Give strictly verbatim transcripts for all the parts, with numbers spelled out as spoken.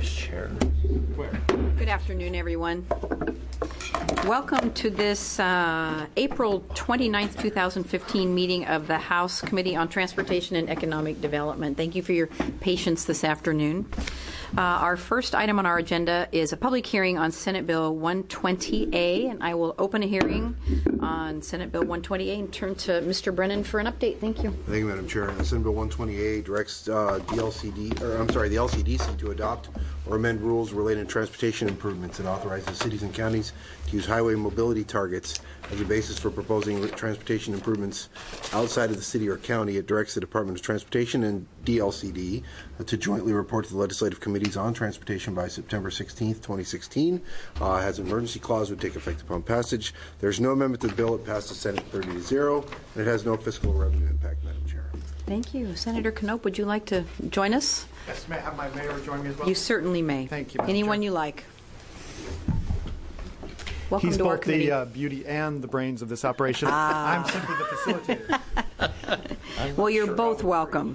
Vice Chair. Where? Good afternoon, everyone. Welcome to this uh, April twenty-ninth, two thousand fifteen meeting of the House Committee on Transportation and Economic Development. Thank you for your patience this afternoon. Uh, our first item on our agenda is a public hearing on Senate Bill one twenty A, and I will open a hearing on Senate Bill one twenty A and turn to Mister Brennan for an update. Thank you. Thank you, Madam Chair. Senate Bill one twenty A directs uh, D L C D, or I'm sorry, the L C D C to adopt or amend rules related to transportation improvements and authorizes cities and counties to use highway mobility targets as a basis for proposing transportation improvements outside of the city or county. It directs the Department of Transportation and D L C D to jointly report to the legislative committees on transportation by September sixteenth, twenty sixteen. Uh, has an emergency clause would take effect upon passage. There's no amendment to the bill. It passed the Senate thirty to zero, and it has no fiscal revenue impact, Madam Chair. Thank you. Senator Knopp, would you like to join us? Yes, may I have my mayor join me as well? You certainly may. Thank you, Madam Anyone Chair. you like. Welcome He's to our both committee. the uh, beauty and the brains of this operation. Ah. I'm simply the facilitator. Well, you're both welcome.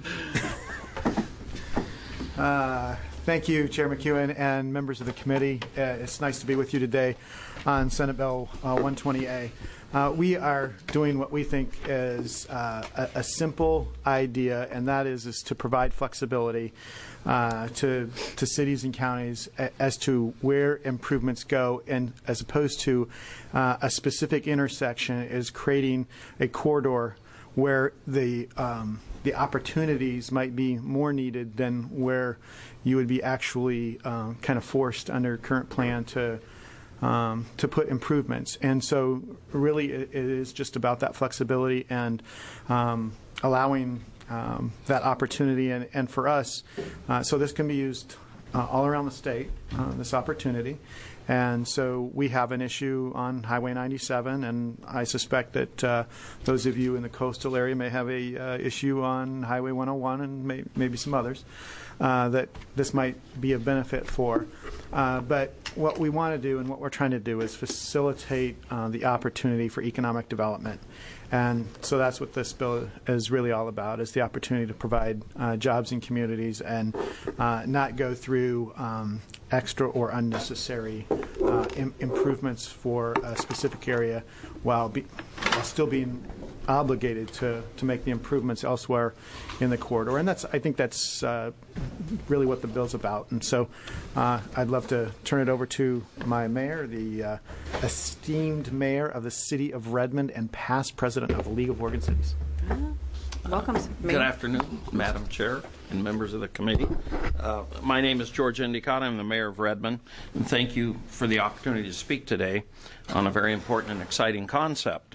Uh, thank you, Chair McEwen and members of the committee. Uh, it's nice to be with you today on Senate Bill uh, one twenty A. Uh, we are doing what we think is uh, a, a simple idea, and that is, is to provide flexibility uh, to to cities and counties a, as to where improvements go, and as opposed to uh, a specific intersection, is creating a corridor where the um, the opportunities might be more needed than where you would be actually um, kind of forced under current plan to um, to put improvements. And so really it, it is just about that flexibility and um, allowing um, that opportunity. And, and for us, uh, so this can be used uh, all around the state, uh, this opportunity. And so we have an issue on Highway ninety-seven, and I suspect that uh, those of you in the coastal area may have a uh, issue on Highway one oh one and may, maybe some others uh, that this might be a benefit for. Uh, but what we want to do and what we're trying to do is facilitate uh, the opportunity for economic development. And so that's what this bill is really all about, is the opportunity to provide uh, jobs in communities and uh, not go through um, extra or unnecessary uh, im- improvements for a specific area while, be- while still being obligated to, to make the improvements elsewhere in the corridor. And that's, I think that's uh, really what the bill's about. And so uh, I'd love to turn it over to my mayor, the uh, esteemed mayor of the city of Redmond and past president of the League of Oregon Cities. Uh, welcome, Mayor. Good afternoon, Madam Chair and members of the committee. Uh, my name is George Endicott. I'm the mayor of Redmond, and thank you for the opportunity to speak today on a very important and exciting concept.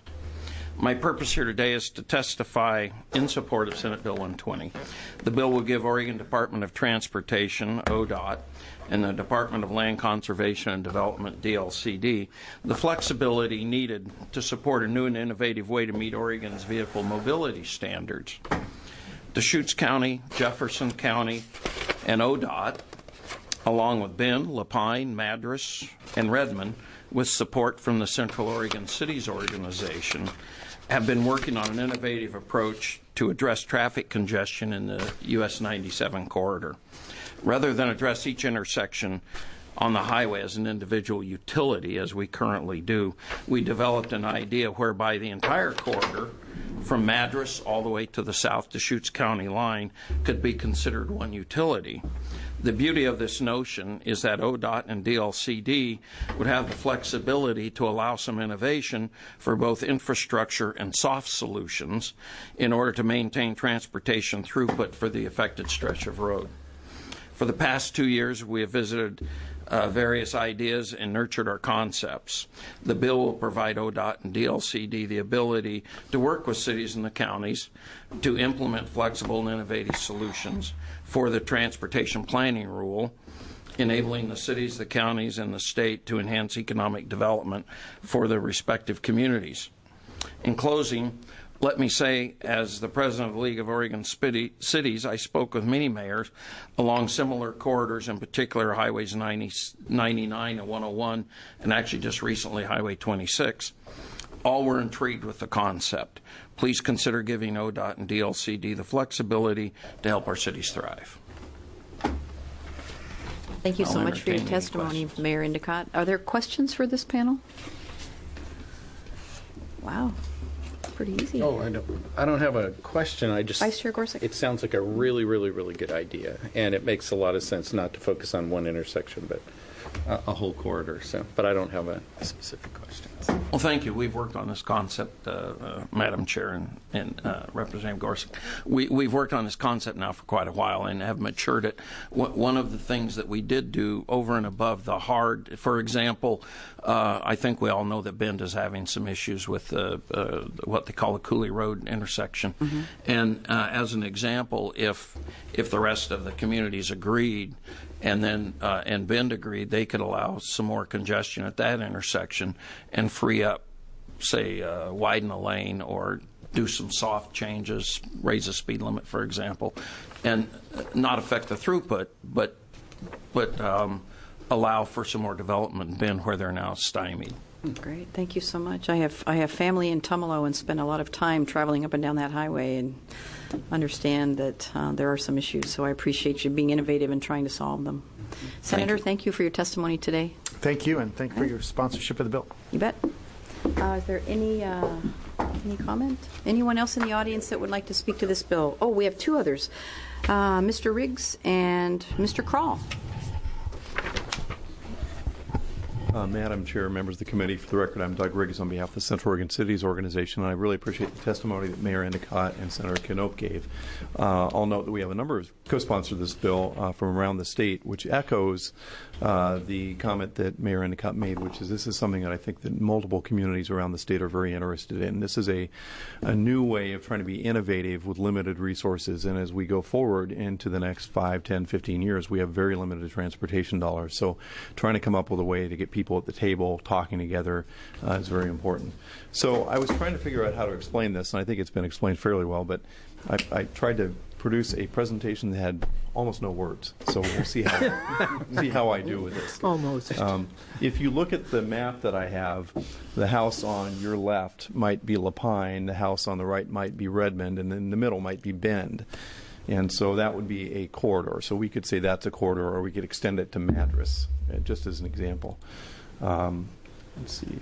My purpose here today is to testify in support of Senate Bill one twenty. The bill will give Oregon Department of Transportation, O D O T, and the Department of Land Conservation and Development, D L C D, the flexibility needed to support a new and innovative way to meet Oregon's vehicle mobility standards. Deschutes County, Jefferson County, and O D O T, along with Bend, Lapine, Madras, and Redmond, with support from the Central Oregon Cities Organization, have been working on an innovative approach to address traffic congestion in the U S ninety-seven corridor. Rather than address each intersection on the highway as an individual utility, as we currently do, we developed an idea whereby the entire corridor, from Madras all the way to the South Deschutes County line, could be considered one utility. The beauty of this notion is that O D O T and D L C D would have the flexibility to allow some innovation for both infrastructure and soft solutions in order to maintain transportation throughput for the affected stretch of road. For the past two years, we have visited uh, various ideas and nurtured our concepts. The bill will provide O D O T and D L C D the ability to work with cities and the counties to implement flexible and innovative solutions for the transportation planning rule, enabling the cities, the counties, and the state to enhance economic development for the respective communities. In closing, let me say, as the president of the League of Oregon Cities, I spoke with many mayors along similar corridors, in particular highways ninety, ninety-nine and one oh one, and actually just recently Highway twenty-six. All were intrigued with the concept. Please consider giving O D O T and D L C D the flexibility to help our cities thrive. Thank you so I'll much for your entertain any testimony, questions. Mayor Endicott. Are there questions for this panel? Wow, pretty easy. Oh, I don't, I don't have a question. I just. Vice Chair Gorsuch. It sounds like a really, really, really good idea, and it makes a lot of sense not to focus on one intersection, but a, a whole corridor. So, but I don't have a specific question. Well, thank you. We've worked on this concept, uh, uh, Madam Chair and, and uh, Representative Gorsuch. We, we've worked on this concept now for quite a while and have matured it. W- one of the things that we did do over and above the hard, for example, uh, I think we all know that Bend is having some issues with uh, uh, what they call the Cooley Road intersection. Mm-hmm. And uh, as an example, if if the rest of the communities agreed and then uh, and Bend agreed, they could allow some more congestion at that intersection and free up, say, uh, widen a lane or do some soft changes, raise the speed limit, for example, and not affect the throughput, but but um, allow for some more development in Bend where they're now stymied. Great, thank you so much. I have I have family in Tumalo and spend a lot of time traveling up and down that highway and understand that uh, there are some issues. So I appreciate you being innovative and trying to solve them. Senator, you. thank you for your testimony today. Thank you, and thank you for your sponsorship of the bill. You bet. Uh, is there any uh, any comment? Anyone else in the audience that would like to speak to this bill? Oh, we have two others, uh, Mister Riggs and Mister Kroll. Uh, Madam Chair, members of the committee, for the record, I'm Doug Riggs on behalf of the Central Oregon Cities Organization, and I really appreciate the testimony that Mayor Endicott and Senator Knopp gave. Uh, I'll note that we have a number of co-sponsors of this bill uh, from around the state, which echoes uh, the comment that Mayor Endicott made, which is this is something that I think that multiple communities around the state are very interested in. This is a, a new way of trying to be innovative with limited resources, and as we go forward into the next five, ten, fifteen years, we have very limited transportation dollars. So trying to come up with a way to get people people at the table talking together uh, is very important. So I was trying to figure out how to explain this, and I think it's been explained fairly well, but I, I tried to produce a presentation that had almost no words. So we'll see how see how I do with this. Almost. Um, if you look at the map that I have, the house on your left might be Lapine, the house on the right might be Redmond, and in the middle might be Bend. And so that would be a corridor. So we could say that's a corridor, or we could extend it to Madras, uh, just as an example. Um, let's see.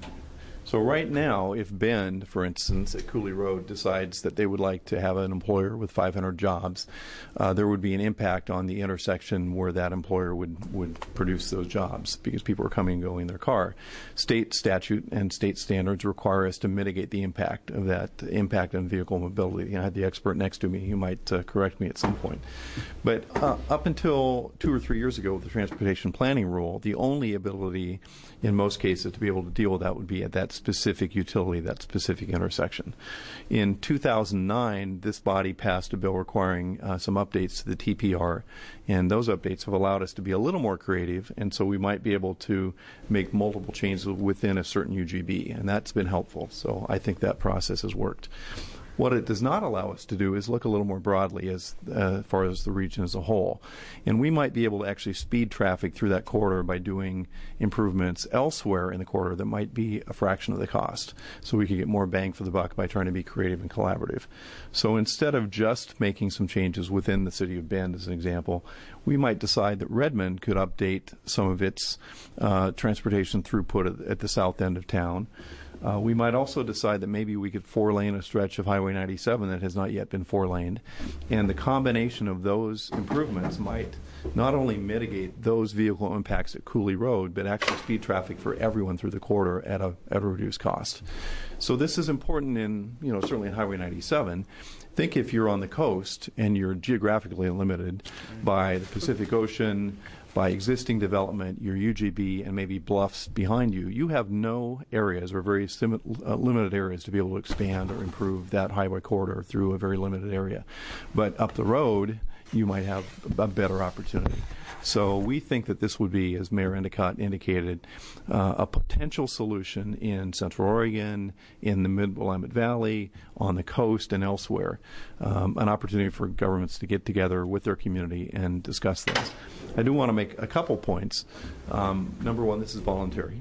So right now, if Bend, for instance, at Cooley Road decides that they would like to have an employer with five hundred jobs, uh, there would be an impact on the intersection where that employer would, would produce those jobs because people are coming and going in their car. State statute and state standards require us to mitigate the impact of that impact on vehicle mobility. I had the expert next to me. He might uh, correct me at some point. But uh, up until two or three years ago with the transportation planning rule, the only ability in most cases to be able to deal with that would be at that specific utility, that specific intersection. In two thousand nine, this body passed a bill requiring uh, some updates to the T P R, and those updates have allowed us to be a little more creative, and so we might be able to make multiple changes within a certain U G B, and that's been helpful. So I think that process has worked. What it does not allow us to do is look a little more broadly as uh, far as the region as a whole. And we might be able to actually speed traffic through that corridor by doing improvements elsewhere in the corridor that might be a fraction of the cost. So we could get more bang for the buck by trying to be creative and collaborative. So instead of just making some changes within the city of Bend, as an example, we might decide that Redmond could update some of its uh, transportation throughput at, at the south end of town. Uh, we might also decide that maybe we could four-lane a stretch of Highway ninety-seven that has not yet been four-laned. And the combination of those improvements might not only mitigate those vehicle impacts at Cooley Road, but actually speed traffic for everyone through the corridor at a, at a reduced cost. So this is important in, you know, certainly in Highway ninety-seven. Think if you're on the coast and you're geographically limited by the Pacific Ocean, by existing development, your U G B, and maybe bluffs behind you, you have no areas or very sim- uh, limited areas to be able to expand or improve that highway corridor through a very limited area. But up the road, you might have a better opportunity. So we think that this would be, as Mayor Endicott indicated, uh, a potential solution in Central Oregon, in the Mid-Willamette Valley, on the coast, and elsewhere. Um, an opportunity for governments to get together with their community and discuss things. I do want to make a couple points. Um, number one, this is voluntary.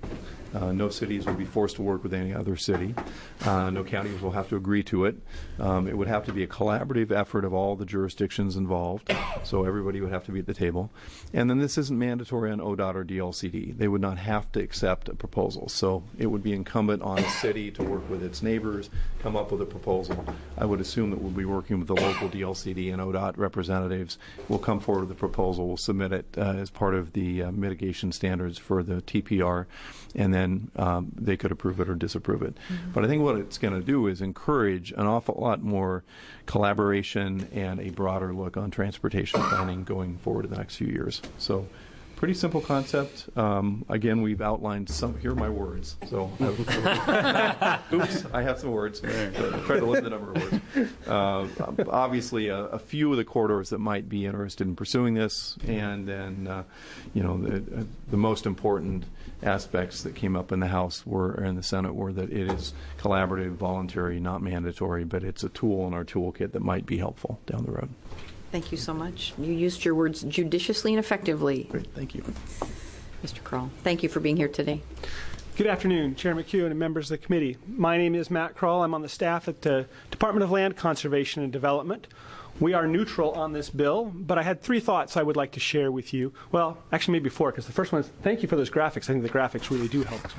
Uh, no cities will be forced to work with any other city. Uh, no counties will have to agree to it. Um, it would have to be a collaborative effort of all the jurisdictions involved, so everybody would have to be at the table. And then this isn't mandatory on O D O T or D L C D. They would not have to accept a proposal. So it would be incumbent on a city to work with its neighbors, come up with a proposal. I would assume that we'll be working with the local D L C D and O D O T representatives. We'll come forward with the proposal. We'll submit it uh, as part of the uh, mitigation standards for the T P R, and then um, they could approve it or disapprove it. Mm-hmm. But I think what it's going to do is encourage an awful lot more collaboration and a broader look on transportation planning going forward in the next few years. So pretty simple concept. Um, again, we've outlined some. Here are my words. So, I, oops, I have some words. So try to limit the number of words. Uh, obviously, a, a few of the corridors that might be interested in pursuing this, and then, uh, you know, the, the most important aspects that came up in the House were or in the Senate were that it is collaborative, voluntary, not mandatory, but it's a tool in our toolkit that might be helpful down the road. Thank you so much. You used your words judiciously and effectively. Great, thank you. Mister Kroll, thank you for being here today. Good afternoon, Chair McEwen and members of the committee. My name is Matt Kroll. I'm on the staff at the Department of Land Conservation and Development. We are neutral on this bill, but I had three thoughts I would like to share with you. Well, actually maybe four, because the first one is thank you for those graphics. I think the graphics really do help.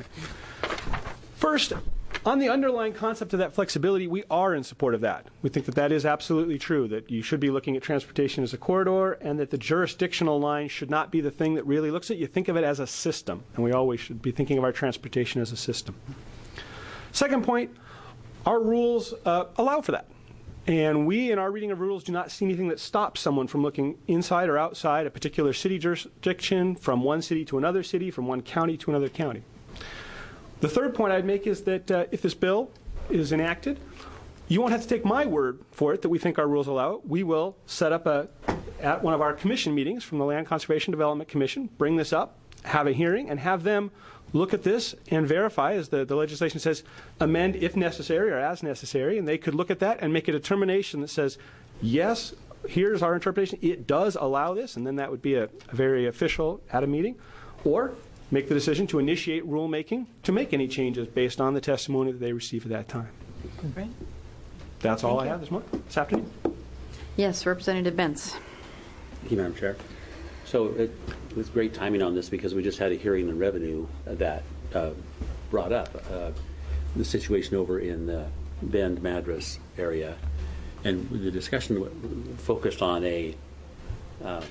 First, on the underlying concept of that flexibility, we are in support of that. We think that that is absolutely true, that you should be looking at transportation as a corridor, and that the jurisdictional line should not be the thing that really looks at it. You think of it as a system, and we always should be thinking of our transportation as a system. Second point, our rules uh, allow for that. And we, in our reading of rules, do not see anything that stops someone from looking inside or outside a particular city jurisdiction, from one city to another city, from one county to another county. The third point I'd make is that uh, if this bill is enacted, you won't have to take my word for it that we think our rules allow it. We will set up a, at one of our commission meetings from the Land Conservation Development Commission, bring this up, have a hearing, and have them look at this and verify, as the, the legislation says, amend if necessary or as necessary, and they could look at that and make a determination that says, yes, here's our interpretation, it does allow this, and then that would be a, a very official at a meeting, or make the decision to initiate rulemaking to make any changes based on the testimony that they receive at that time. Great. That's all Thank I you. have this morning, this afternoon. Yes, Representative Bentz. Thank you, Madam Chair. So it was great timing on this because we just had a hearing on revenue that uh, brought up uh, the situation over in the Bend Madras area, and the discussion focused on a uh,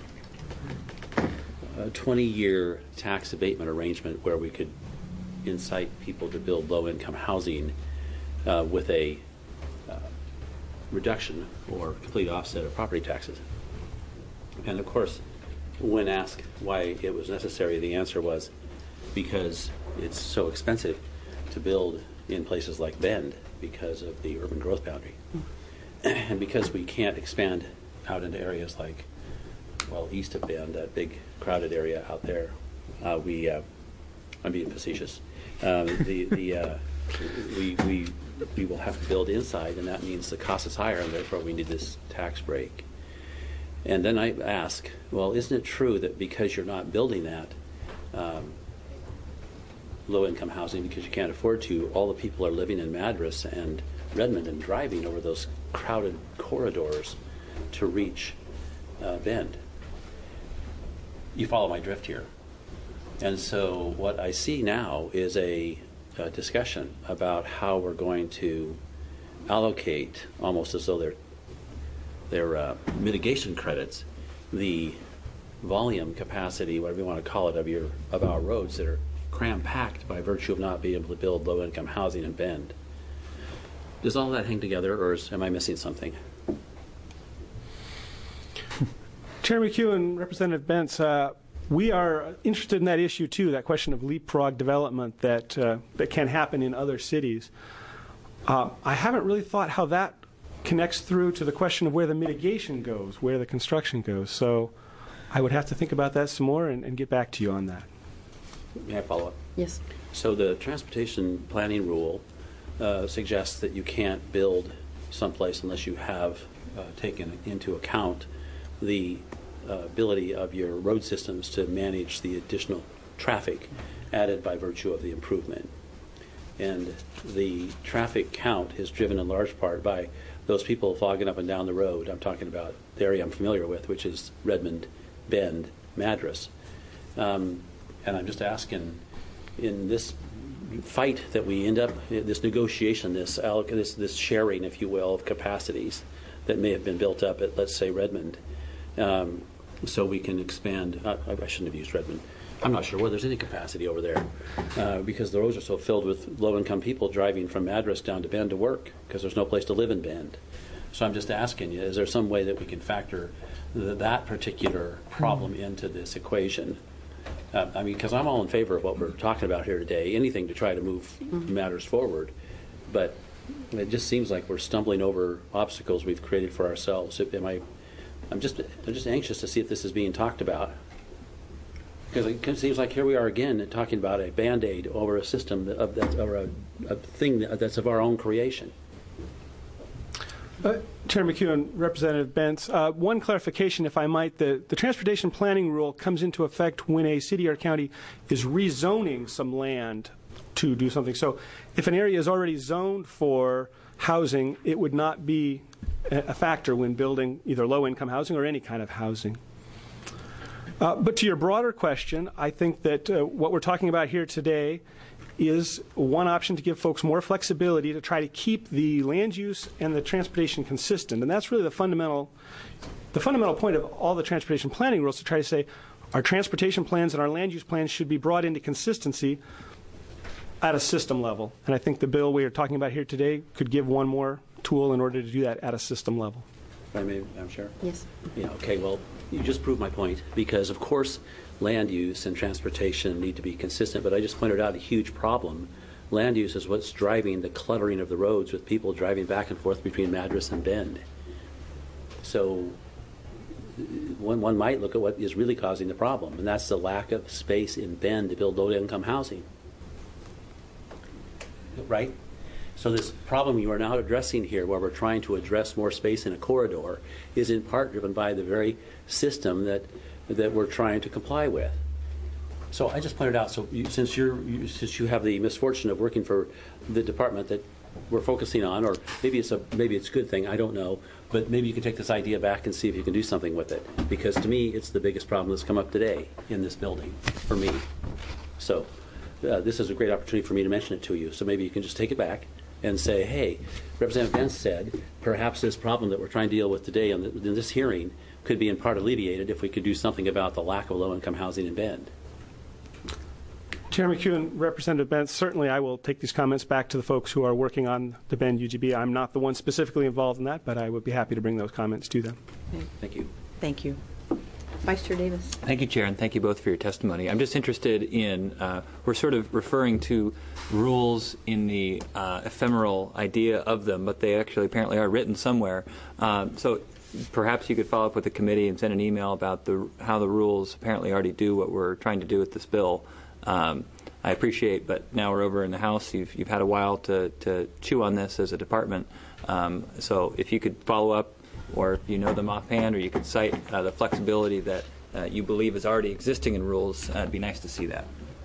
a twenty-year tax abatement arrangement where we could incite people to build low-income housing uh, with a uh, reduction or complete offset of property taxes. And of course, when asked why it was necessary, the answer was because it's so expensive to build in places like Bend because of the urban growth boundary. And because we can't expand out into areas like, well, east of Bend, that big crowded area out there, uh, we, uh, I'm being facetious, um, the, the, uh, we, we, we will have to build inside, and that means the cost is higher, and therefore we need this tax break. And then I ask, well, isn't it true that because you're not building that um, low-income housing because you can't afford to, all the people are living in Madras and Redmond and driving over those crowded corridors to reach uh, Bend? You follow my drift here. And so what I see now is a, a discussion about how we're going to allocate, almost as though they're their uh, mitigation credits, the volume capacity, whatever you want to call it, of your of our roads that are cram-packed by virtue of not being able to build low-income housing in Bend. Does all that hang together, or is, am I missing something? Chair McEwen, Representative Bentz, uh, we are interested in that issue too, that question of leapfrog development that, uh, that can happen in other cities. Uh, I haven't really thought how that connects through to the question of where the mitigation goes, where the construction goes. So I would have to think about that some more and, and get back to you on that. May I follow up? Yes. So the transportation planning rule uh, suggests that you can't build someplace unless you have uh, taken into account the uh, ability of your road systems to manage the additional traffic added by virtue of the improvement. And the traffic count is driven in large part by those people fogging up and down the road. I'm talking about the area I'm familiar with, which is Redmond, Bend, Madras. Um, and I'm just asking, in this fight that we end up, this negotiation, this, this, this sharing, if you will, of capacities that may have been built up at, let's say, Redmond, um, so we can expand. Uh, I shouldn't have used Redmond. I'm not sure whether there's any capacity over there uh, because the roads are so filled with low-income people driving from Madras down to Bend to work because there's no place to live in Bend. So I'm just asking you, is there some way that we can factor the, that particular problem mm-hmm. into this equation? Uh, I mean, because I'm all in favor of what we're talking about here today, anything to try to move mm-hmm. matters forward. But it just seems like we're stumbling over obstacles we've created for ourselves. Am I, I'm just, I'm just anxious to see if this is being talked about. Because it seems like here we are again talking about a Band-Aid over a system of that, or a, a thing that's of our own creation. Uh, Chair McHugh and Representative Bentz, uh, one clarification, if I might. The, the transportation planning rule comes into effect when a city or county is rezoning some land to do something. So if an area is already zoned for housing, it would not be a factor when building either low-income housing or any kind of housing. Uh, but to your broader question, I think that uh, what we're talking about here today is one option to give folks more flexibility to try to keep the land use and the transportation consistent. And that's really the fundamental, the fundamental point of all the transportation planning rules, to try to say our transportation plans and our land use plans should be brought into consistency at a system level. And I think the bill we are talking about here today could give one more tool in order to do that at a system level. If I may, Madam Chair? Yes. Yeah, okay, well, you just proved my point, because of course land use and transportation need to be consistent, but I just pointed out a huge problem. Land use is what's driving the cluttering of the roads with people driving back and forth between Madras and Bend. So one, one might look at what is really causing the problem, and that's the lack of space in Bend to build low-income housing. Right? So this problem you are now addressing here, where we're trying to address more space in a corridor, is in part driven by the very system that that we're trying to comply with. So I just pointed out, so you, since you're you, since you have the misfortune of working for the department that we're focusing on, or maybe it's a maybe it's a good thing, I don't know, but maybe you can take this idea back and see if you can do something with it, because to me it's the biggest problem that's come up today in this building for me. So uh, this is a great opportunity for me to mention it to you. So maybe you can just take it back and say, hey, Representative Bentz said perhaps this problem that we're trying to deal with today in, the, in this hearing could be in part alleviated if we could do something about the lack of low-income housing in Bend. Chair McHugh and Representative Bentz, certainly I will take these comments back to the folks who are working on the Bend U G B. I'm not the one specifically involved in that, but I would be happy to bring those comments to them. Okay. Thank you. Thank you. Vice Chair Davis. Thank you, Chair, and thank you both for your testimony. I'm just interested in, uh, we're sort of referring to rules in the uh, ephemeral idea of them, but they actually apparently are written somewhere. Um, so perhaps you could follow up with the committee and send an email about the how the rules apparently already do what we're trying to do with this bill. Um, I appreciate, but now we're over in the House. You've, you've had a while to, to chew on this as a department. Um, so if you could follow up, or if you know them offhand, or you could cite uh, the flexibility that uh, you believe is already existing in rules, uh, it'd be nice to see that.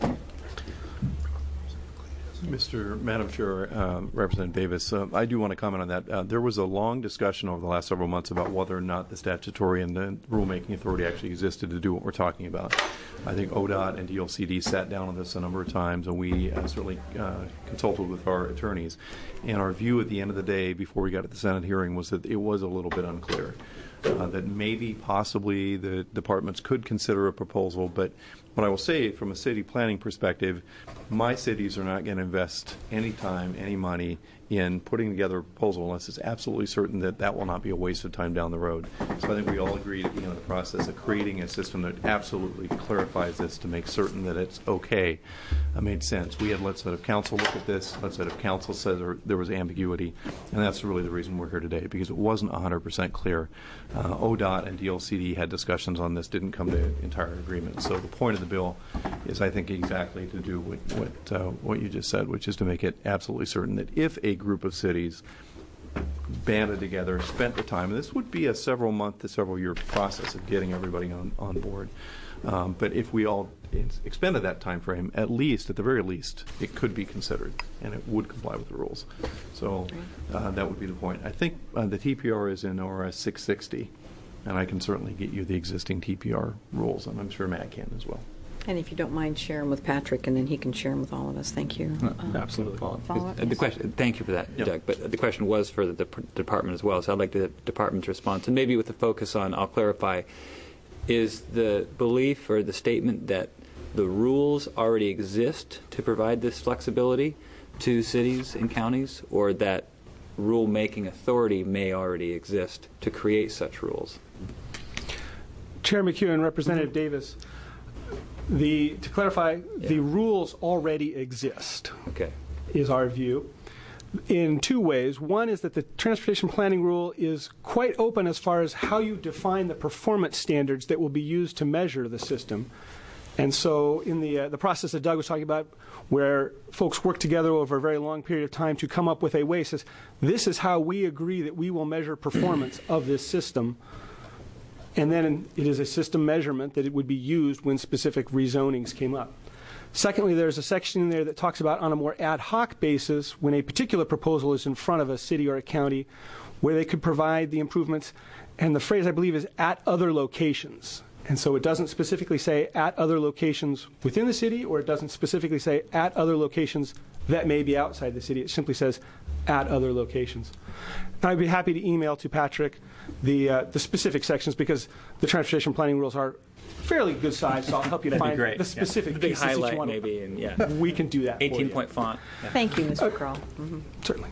Mister Madam Chair, uh, Representative Davis, uh, I do want to comment on that. Uh, there was a long discussion over the last several months about whether or not the statutory and the rulemaking authority actually existed to do what we're talking about. I think O D O T and D L C D sat down on this a number of times, and we uh, certainly uh, consulted with our attorneys. And our view at the end of the day, before we got to the Senate hearing, was that it was a little bit unclear. Uh, that maybe, possibly, the departments could consider a proposal, but what I will say from a city planning perspective, my cities are not going to invest any time, any money in putting together a proposal unless it's absolutely certain that that will not be a waste of time down the road. So I think we all agreed at the end of the process of creating a system that absolutely clarifies this to make certain that it's okay. It made sense. We had let's let council look at this. Let's let if council says there, there was ambiguity, and that's really the reason we're here today, because it wasn't one hundred percent clear. Uh, O D O T and D L C D had discussions on this, didn't come to entire agreement. So the point of the bill is, I think, exactly to do what what, uh, what you just said, which is to make it absolutely certain that if a group of cities banded together, spent the time. And this would be a several month to several year process of getting everybody on, on board. Um, but if we all expended that time frame, at least, at the very least, it could be considered, and it would comply with the rules. So uh, that would be the point. I think uh, the T P R is in O R S six sixty, and I can certainly get you the existing T P R rules, and I'm sure Matt can as well. And if you don't mind, share them with Patrick, and then he can share them with all of us. Thank you. Uh, Absolutely. Follow-up? The question, thank you for that, Yep. Doug. But the question was for the dep- department as well, so I'd like the department's response. And maybe with the focus on, I'll clarify, is the belief or the statement that the rules already exist to provide this flexibility to cities and counties, or that rule-making authority may already exist to create such rules? Chair McEwen, Representative Davis, the to clarify, Yeah. the rules already exist, Okay. is our view, in two ways. One is that the transportation planning rule is quite open as far as how you define the performance standards that will be used to measure the system. And so in the uh, the process that Doug was talking about, where folks work together over a very long period of time to come up with a way, says this is how we agree that we will measure performance of this system. And then it is a system measurement that it would be used when specific rezonings came up. Secondly, there's a section in there that talks about on a more ad hoc basis when a particular proposal is in front of a city or a county where they could provide the improvements. And the phrase, I believe, is at other locations. And so it doesn't specifically say at other locations within the city, or it doesn't specifically say at other locations that may be outside the city. It simply says at other locations. And I'd be happy to email to Patrick the uh, the specific sections, because the transportation planning rules are fairly good size, so I'll help you That'd be find great. the specific Yeah. Big pieces that you highlight want. maybe, and yeah. We can do that for you. eighteen-point font. Yeah. Thank you, Mister Kroll. Certainly.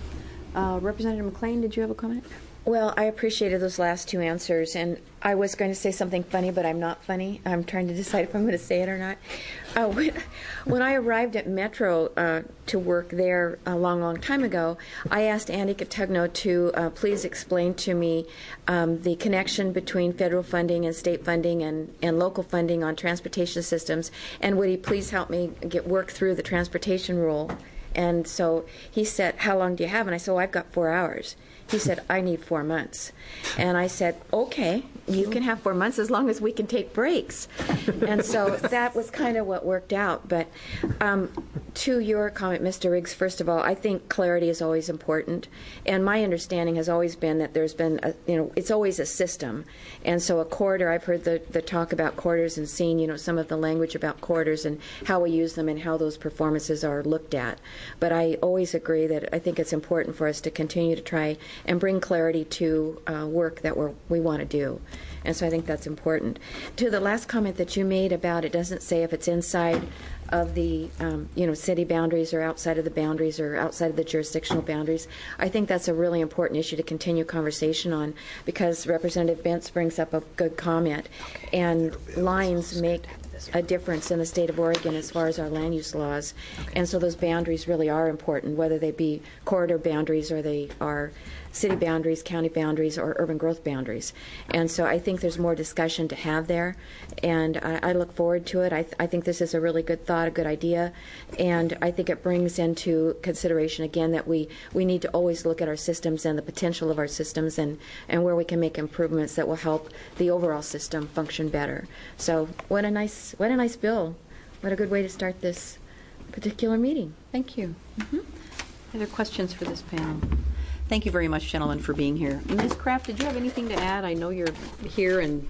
Uh, Representative McLean, did you have a comment? Well, I appreciated those last two answers, and I was going to say something funny, but I'm not funny. I'm trying to decide if I'm going to say it or not. Uh, when, when I arrived at Metro uh, to work there a long, long time ago, I asked Andy Catugno to uh, please explain to me um, the connection between federal funding and state funding and, and local funding on transportation systems, and would he please help me get work through the transportation rule. And so he said, how long do you have? And I said, oh, I've got four hours. He said, I need four months. And I said, okay, you can have four months as long as we can take breaks. And so that was kind of what worked out. But um, to your comment, Mister Riggs, first of all, I think clarity is always important. And my understanding has always been that there's been, a, you know, it's always a system. And so a corridor, I've heard the, the talk about corridors and seen, you know, some of the language about corridors and how we use them and how those performances are looked at. But I always agree that I think it's important for us to continue to try and bring clarity to uh, work that we're, we want to do. And so I think that's important. To the last comment that you made about it doesn't say if it's inside of the um, you know city boundaries or outside of the boundaries or outside of the jurisdictional boundaries. I think that's a really important issue to continue conversation on, because Representative Bentz brings up a good comment, and lines make a difference in the state of Oregon as far as our land use laws. And so those boundaries really are important, whether they be corridor boundaries or they are city boundaries, county boundaries, or urban growth boundaries. And so I think there's more discussion to have there, and I, I look forward to it. I, th- I think this is a really good thought, a good idea, and I think it brings into consideration again that we, we need to always look at our systems and the potential of our systems, and, and where we can make improvements that will help the overall system function better. So what a nice what a nice bill. What a good way to start this particular meeting. Thank you. Mm-hmm. Other questions for this panel? Thank you very much, gentlemen, for being here. Miz Kraft, did you have anything to add? I know you're here and...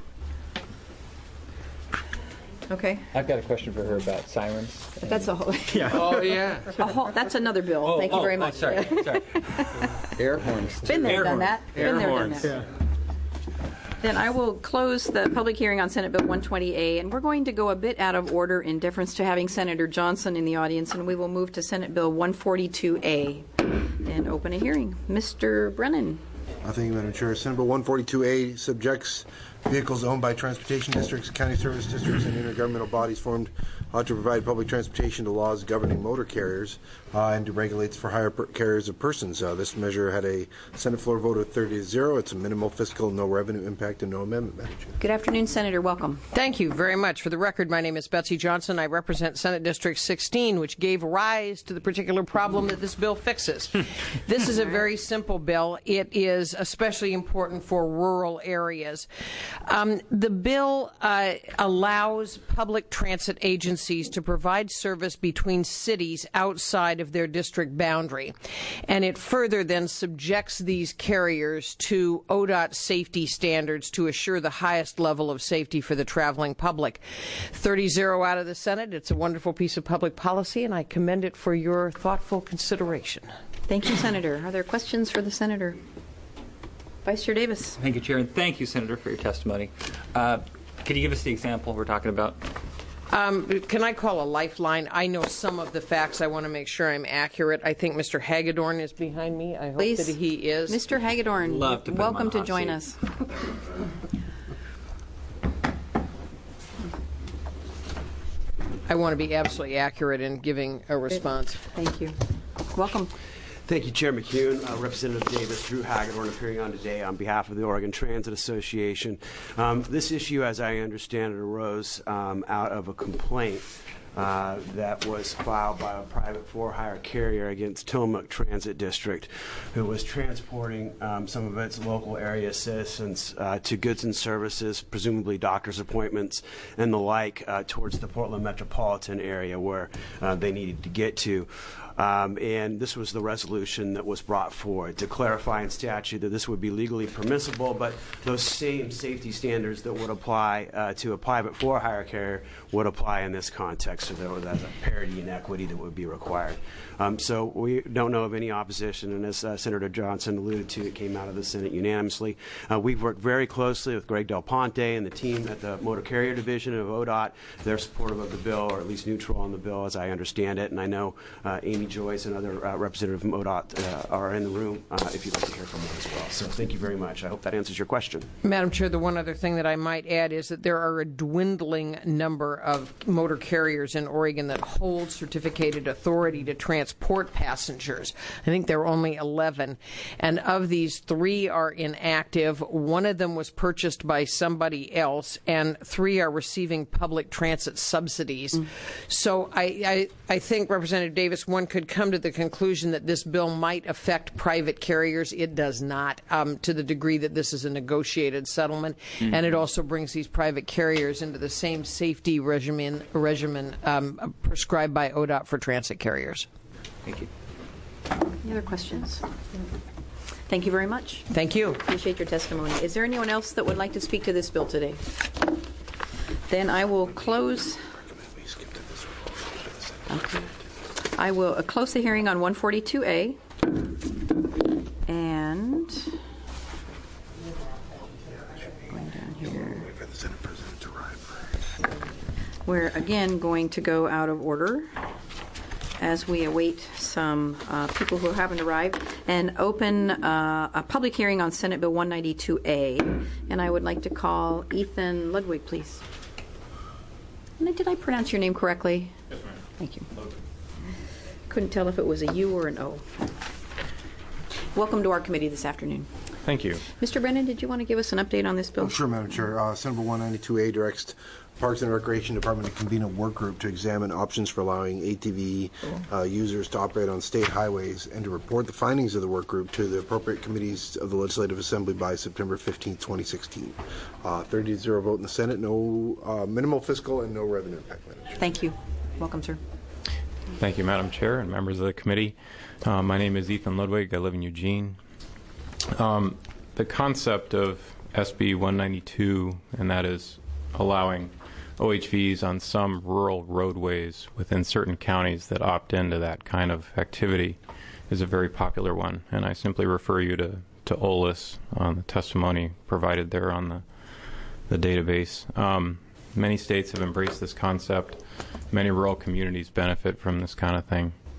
Okay. I've got a question for her about sirens. That's a whole... Yeah. Oh, yeah. a whole, that's another bill. Oh, Thank you oh, very oh, much. sorry, sorry. Air horns. Been there, Air done horns. that. Air Been there, horns. done that. Yeah. Then I will close the public hearing on Senate Bill one twenty A, and we're going to go a bit out of order in deference to having Senator Johnson in the audience, and we will move to Senate Bill one forty-two A and open a hearing. Mister Brennan. I thank you, Madam Chair. Senate Bill one forty-two A subjects Vehicles owned by transportation districts, county service districts, and intergovernmental bodies formed uh, to provide public transportation to laws governing motor carriers uh, and to regulates for hire per- carriers of persons. Uh, this measure had a Senate floor vote of thirty to zero. It's a minimal fiscal, no revenue impact, and no amendment, Madam Chair. Good afternoon, Senator. Welcome. Thank you very much. For the record, my name is Betsy Johnson. I represent Senate District sixteen, which gave rise to the particular problem that this bill fixes. This is a very simple bill. It is especially important for rural areas. Um, the bill uh, allows public transit agencies to provide service between cities outside of their district boundary, and it further then subjects these carriers to O D O T safety standards to assure the highest level of safety for the traveling public. thirty zero out of the Senate. It's a wonderful piece of public policy, and I commend it for your thoughtful consideration. Thank you, Senator. Are there questions for the Senator? Vice Chair Davis. Thank you, Chair, and thank you, Senator, for your testimony. Uh, could you give us the example we're talking about? Um, can I call a lifeline? I know some of the facts. I want to make sure I'm accurate. I think Mister Hagedorn is behind me. I hope Please. that he is. Mister Hagedorn, Love to put him welcome on to hot join seat. us. I want to be absolutely accurate in giving a response. Thank you. Welcome. Thank you, Chair McEwen. Uh, Representative Davis, Drew Hagedorn, appearing on today on behalf of the Oregon Transit Association. Um, this issue, as I understand it, arose um, out of a complaint uh, that was filed by a private for-hire carrier against Tillamook Transit District, who was transporting um, some of its local area citizens uh, to goods and services, presumably doctor's appointments and the like, uh, towards the Portland metropolitan area where uh, they needed to get to. Um, and this was the resolution that was brought forward to clarify in statute that this would be legally permissible, but those same safety standards that would apply uh, to a private for-hire carrier would apply in this context, so there was a parity and equity that would be required. Um, so we don't know of any opposition, and as uh, Senator Johnson alluded to, it came out of the Senate unanimously. Uh, we've worked very closely with Greg Del Ponte and the team at the Motor Carrier Division of O D O T. They're supportive of the bill, or at least neutral on the bill, as I understand it, and I know uh, Amy Joyce and other uh, representatives from O D O T uh, are in the room uh, if you'd like to hear from them as well. So thank you very much. I hope that answers your question. Madam Chair, the one other thing that I might add is that there are a dwindling number of motor carriers in Oregon that hold certificated authority to transport passengers. I think there are only eleven. And of these, three are inactive. One of them was purchased by somebody else, and three are receiving public transit subsidies. Mm. So I, I, I think, Representative Davis, one could come to the conclusion that this bill might affect private carriers. It does not, um, to the degree that this is a negotiated settlement. Mm-hmm. And it also brings these private carriers into the same safety regimen, regimen um, prescribed by O D O T for transit carriers. Thank you. Any other questions? Thank you very much. Thank you. Appreciate your testimony. Is there anyone else that would like to speak to this bill today? Then I will close. Okay. I will uh, close the hearing on one forty-two A. And going down here. We're again going to go out of order as we await some uh, people who haven't arrived, and open uh, a public hearing on Senate Bill one ninety-two A. And I would like to call Ethan Ludwig, please. And did I pronounce your name correctly? Yes, ma'am. Thank you. Couldn't tell if it was a U or an O. Welcome to our committee this afternoon. Thank you. Mister Brennan, did you want to give us an update on this bill? Oh, sure, Madam Chair. Uh, Senate Bill one ninety-two A directs Parks and Recreation Department to convene a work group to examine options for allowing A T V uh, users to operate on state highways and to report the findings of the work group to the appropriate committees of the Legislative Assembly by September fifteenth, twenty sixteen. Uh, thirty to zero vote in the Senate, no uh, minimal fiscal and no revenue impact. Madam Chair. Thank you. Welcome, sir. Thank you, Madam Chair and members of the committee. Uh, my name is Ethan Ludwig. I live in Eugene. Um, the concept of S B one ninety-two, and that is allowing O H Vs on some rural roadways within certain counties that opt into that kind of activity, is a very popular one. And I simply refer you to, to O L I S on the testimony provided there on the, the database. Um, many states have embraced this concept. Many rural communities benefit from this kind of thing.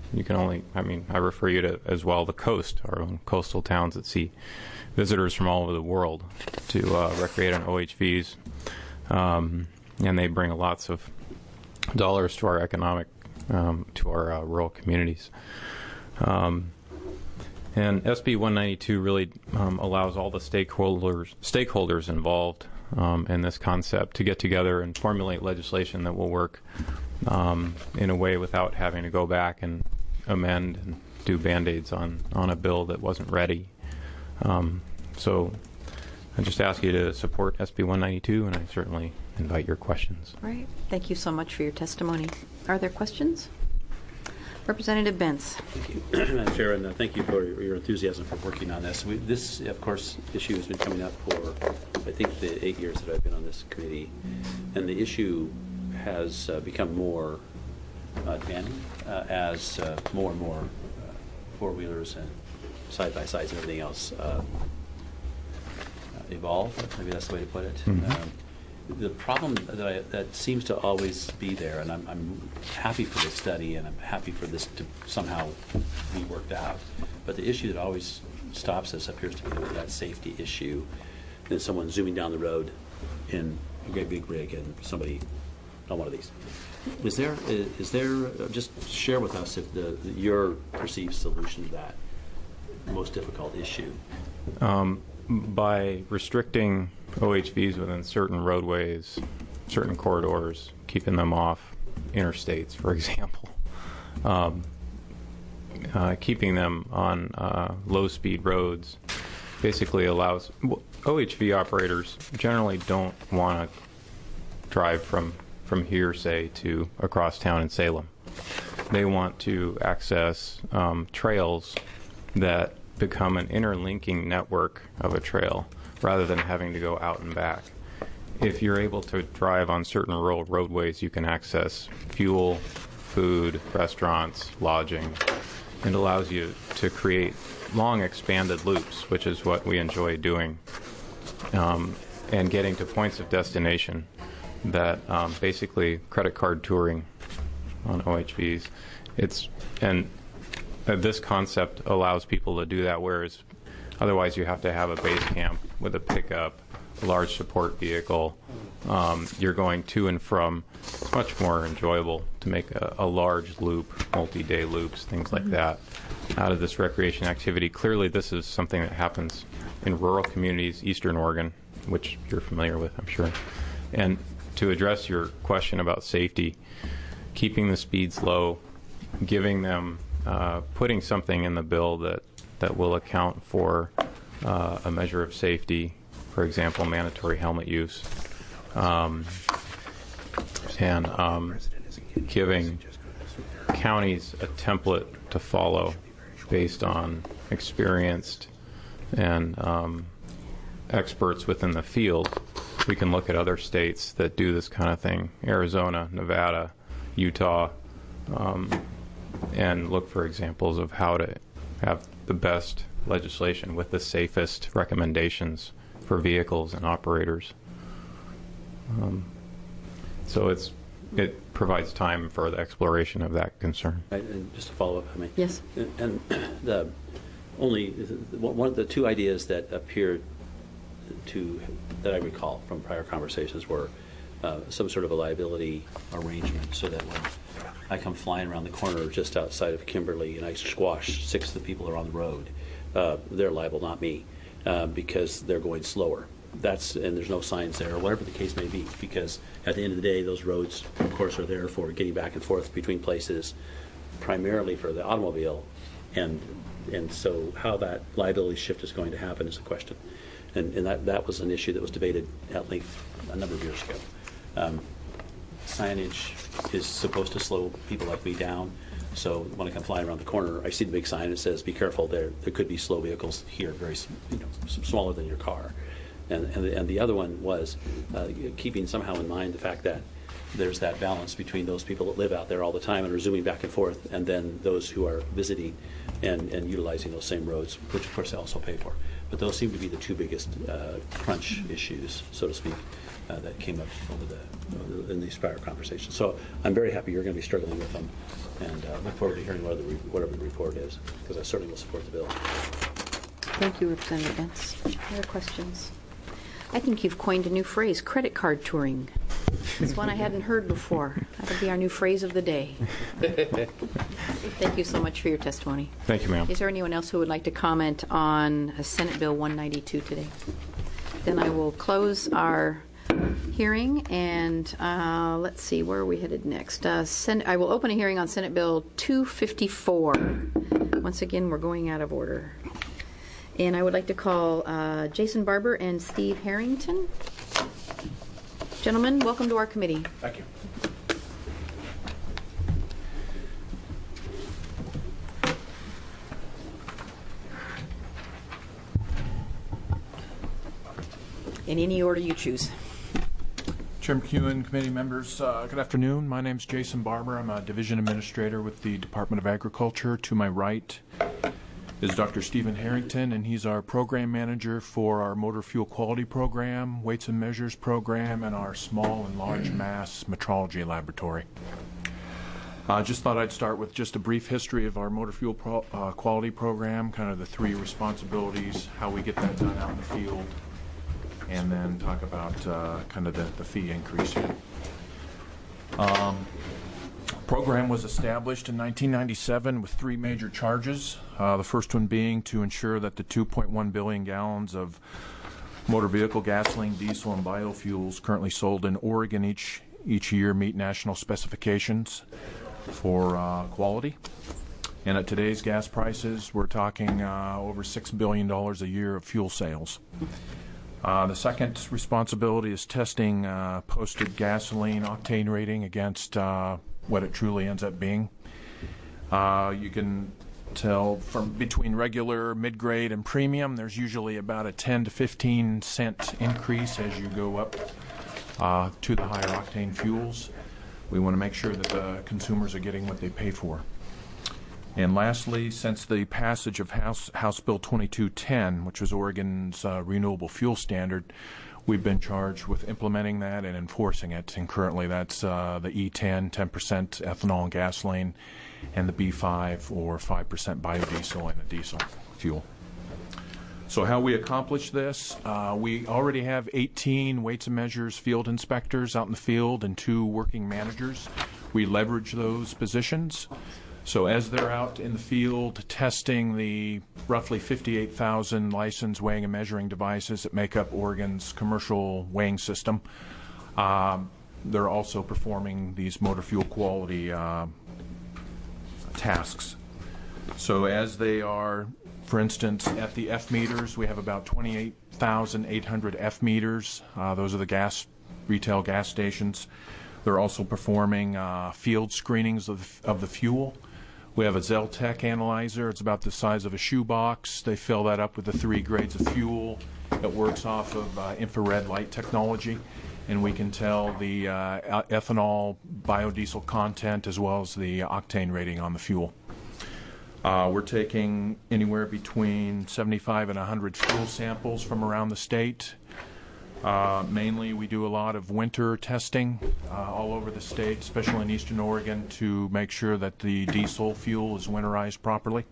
you can only, I mean, I refer you to as well the coast, our own coastal towns that see visitors from all over the world to uh, recreate on O H Vs. Um, and they bring lots of dollars to our economic, um, to our uh, rural communities. Um, and S B one ninety-two really um, allows all the stakeholders stakeholders involved um, in this concept to get together and formulate legislation that will work um, in a way without having to go back and amend and do Band-Aids on, on a bill that wasn't ready. Um, so I just ask you to support S B one ninety-two, and I certainly invite your questions. All right. Thank you so much for your testimony. Are there questions? Representative Bentz. Thank you, Madam Chair, and uh, thank you for your enthusiasm for working on this. We, this, of course, issue has been coming up for, I think, the eight years that I've been on this committee, and the issue has uh, become more uh, demanding uh, as uh, more and more uh, four-wheelers and side-by-sides and everything else uh, evolve. Maybe that's the way to put it. Mm-hmm. Um, the problem that, I, that seems to always be there, and I'm, I'm happy for this study, and I'm happy for this to somehow be worked out, but the issue that always stops us appears to be that safety issue. Then someone zooming down the road in a great big rig and somebody on one of these. Is there, is there, uh, just share with us if the, the your perceived solution to that most difficult issue? Um, by restricting O H Vs within certain roadways, certain corridors, keeping them off interstates, for example, um, uh, keeping them on uh, low-speed roads basically allows well, O H V operators generally don't want to drive from from here, say, to across town in Salem. They want to access um, trails that become an interlinking network of a trail rather than having to go out and back. If you're able to drive on certain rural roadways, you can access fuel, food, restaurants, lodging. It allows you to create long expanded loops, which is what we enjoy doing, um, and getting to points of destination that um, basically credit card touring on O H Vs. It's and uh, this concept allows people to do that, whereas otherwise you have to have a base camp with a pickup, a large support vehicle. Um, you're going to and from. It's much more enjoyable to make a, a large loop, multi-day loops, things like that, out of this recreation activity. Clearly, this is something that happens in rural communities, Eastern Oregon, which you're familiar with, I'm sure. And to address your question about safety, keeping the speeds low, giving them, uh, putting something in the bill that, that will account for uh, a measure of safety, for example, mandatory helmet use, um, and um, giving counties a template to follow based on experienced and um, experts within the field. We can look at other states that do this kind of thing, Arizona, Nevada, Utah, um, and look for examples of how to have the best legislation with the safest recommendations for vehicles and operators. Um, so it's it provides time for the exploration of that concern. Right, and just to follow up, I mean, yes, and, and the only one of the two ideas that appeared to that I recall from prior conversations were uh, some sort of a liability arrangement, so that when I come flying around the corner just outside of Kimberly and I squash six of the people that are on the road, uh, they're liable, not me, uh, because they're going slower. That's and there's no signs there, or whatever the case may be, because at the end of the day, those roads, of course, are there for getting back and forth between places, primarily for the automobile, and and so how that liability shift is going to happen is a question, and and that that was an issue that was debated at length a number of years ago. Um, signage is supposed to slow people like me down. So when I come flying around the corner, I see the big sign that says, "Be careful! There, there could be slow vehicles here, very, you know, smaller than your car." And and the, and the other one was uh, keeping somehow in mind the fact that there's that balance between those people that live out there all the time and are zooming back and forth, and then those who are visiting and, and utilizing those same roads, which of course they also pay for. But those seem to be the two biggest uh, crunch issues, so to speak. uh, that came up over the in these prior conversations. So I'm very happy you're going to be struggling with them, and uh, look forward to hearing whatever the, whatever the report is, because I certainly will support the bill. Thank you, Representative Bentz. Other questions? I think you've coined a new phrase, credit card touring. It's one I hadn't heard before. That'll be our new phrase of the day. Thank you so much for your testimony. Thank you, ma'am. Is there anyone else who would like to comment on Senate Bill one ninety-two today? Then I will close our hearing, and uh, let's see, where are we headed next? Uh, Sen- I will open a hearing on Senate Bill two fifty-four. Once again, we're going out of order. And I would like to call uh, Jason Barber and Steve Harrington. Gentlemen, welcome to our committee. Thank you. In any order you choose. Chair McEwen, committee members, uh, good afternoon. My name is Jason Barber. I'm a division administrator with the Department of Agriculture. To my right is Doctor Stephen Harrington, and he's our program manager for our motor fuel quality program, weights and measures program, and our small and large mass metrology laboratory. I uh, just thought I'd start with just a brief history of our motor fuel pro- uh, quality program, kind of the three responsibilities, how we get that done out in the field, and then talk about uh, kind of the, the fee increase here. Um, program was established in nineteen ninety-seven with three major charges. Uh, the first one being to ensure that the two point one billion gallons of motor vehicle gasoline, diesel, and biofuels currently sold in Oregon each each year meet national specifications for uh, quality. And at today's gas prices, we're talking uh, over six billion dollars a year of fuel sales. Uh, the second responsibility is testing uh, posted gasoline octane rating against uh, what it truly ends up being. Uh, you can tell from between regular, mid-grade, and premium, there's usually about a ten to fifteen cent increase as you go up uh, to the higher octane fuels. We want to make sure that the consumers are getting what they pay for. And lastly, since the passage of House, House Bill twenty-two ten, which was Oregon's uh, renewable fuel standard, we've been charged with implementing that and enforcing it. And currently that's uh, the E ten, ten percent ethanol and gasoline, and the B five, or five percent biodiesel and a diesel fuel. So how we accomplish this, uh, we already have eighteen weights and measures field inspectors out in the field and two working managers. We leverage those positions. So as they're out in the field testing the roughly fifty-eight thousand licensed weighing and measuring devices that make up Oregon's commercial weighing system, um, they're also performing these motor fuel quality uh, tasks. So as they are, for instance, at the F meters, we have about twenty-eight thousand eight hundred F meters. Uh, those are the gas retail gas stations. They're also performing uh, field screenings of, of the fuel. We have a Zeltec analyzer. It's about the size of a shoebox. They fill that up with the three grades of fuel. It works off of uh, infrared light technology, and we can tell the uh, ethanol, biodiesel content, as well as the octane rating on the fuel. Uh, we're taking anywhere between seventy-five and one hundred fuel samples from around the state. Uh, mainly, we do a lot of winter testing uh, all over the state, especially in eastern Oregon, to make sure that the diesel fuel is winterized properly.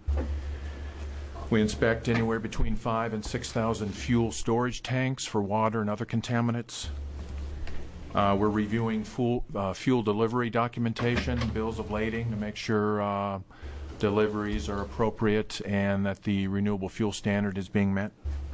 We inspect anywhere between five and six thousand fuel storage tanks for water and other contaminants. Uh, we're reviewing fuel, uh, fuel delivery documentation, bills of lading, to make sure uh, deliveries are appropriate and that the renewable fuel standard is being met.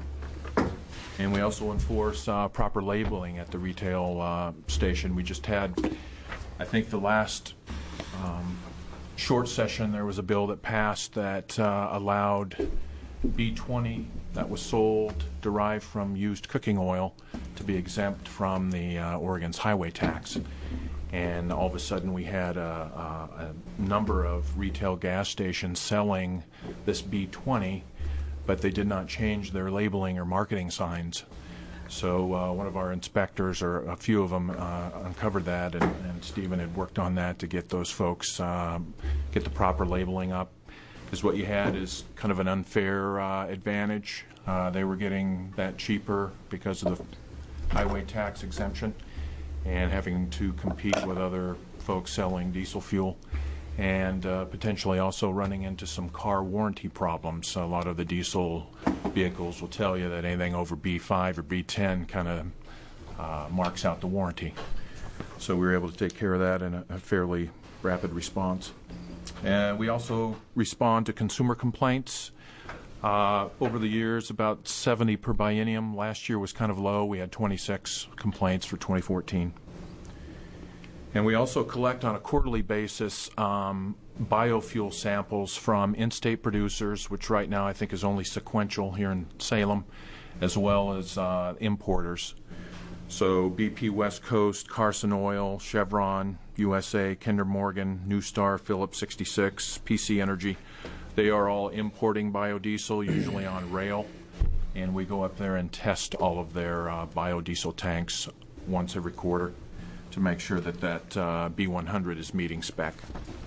And we also enforce uh, proper labeling at the retail uh, station. We just had, I think the last um, short session, there was a bill that passed that uh, allowed B twenty that was sold derived from used cooking oil to be exempt from the uh, Oregon's highway tax. And all of a sudden we had a, a, a number of retail gas stations selling this B twenty, but they did not change their labeling or marketing signs. So uh, one of our inspectors, or a few of them, uh, uncovered that, and, and Stephen had worked on that to get those folks, um, get the proper labeling up. Because what you had is kind of an unfair uh, advantage. Uh, they were getting that cheaper because of the highway tax exemption and having to compete with other folks selling diesel fuel, and uh, potentially also running into some car warranty problems. A lot of the diesel vehicles will tell you that anything over B five or B ten kind of uh, marks out the warranty. So we were able to take care of that in a, a fairly rapid response. And we also respond to consumer complaints. Uh, over the years, about seventy per biennium. Last year was kind of low. We had twenty-six complaints for twenty fourteen. And we also collect on a quarterly basis um, biofuel samples from in-state producers, which right now I think is only Sequential here in Salem, as well as uh, importers. So B P West Coast, Carson Oil, Chevron, U S A, Kinder Morgan, New Star, Phillips sixty-six, P C Energy. They are all importing biodiesel, usually on rail, and we go up there and test all of their uh, biodiesel tanks once every quarter to make sure that that uh, B one hundred is meeting spec.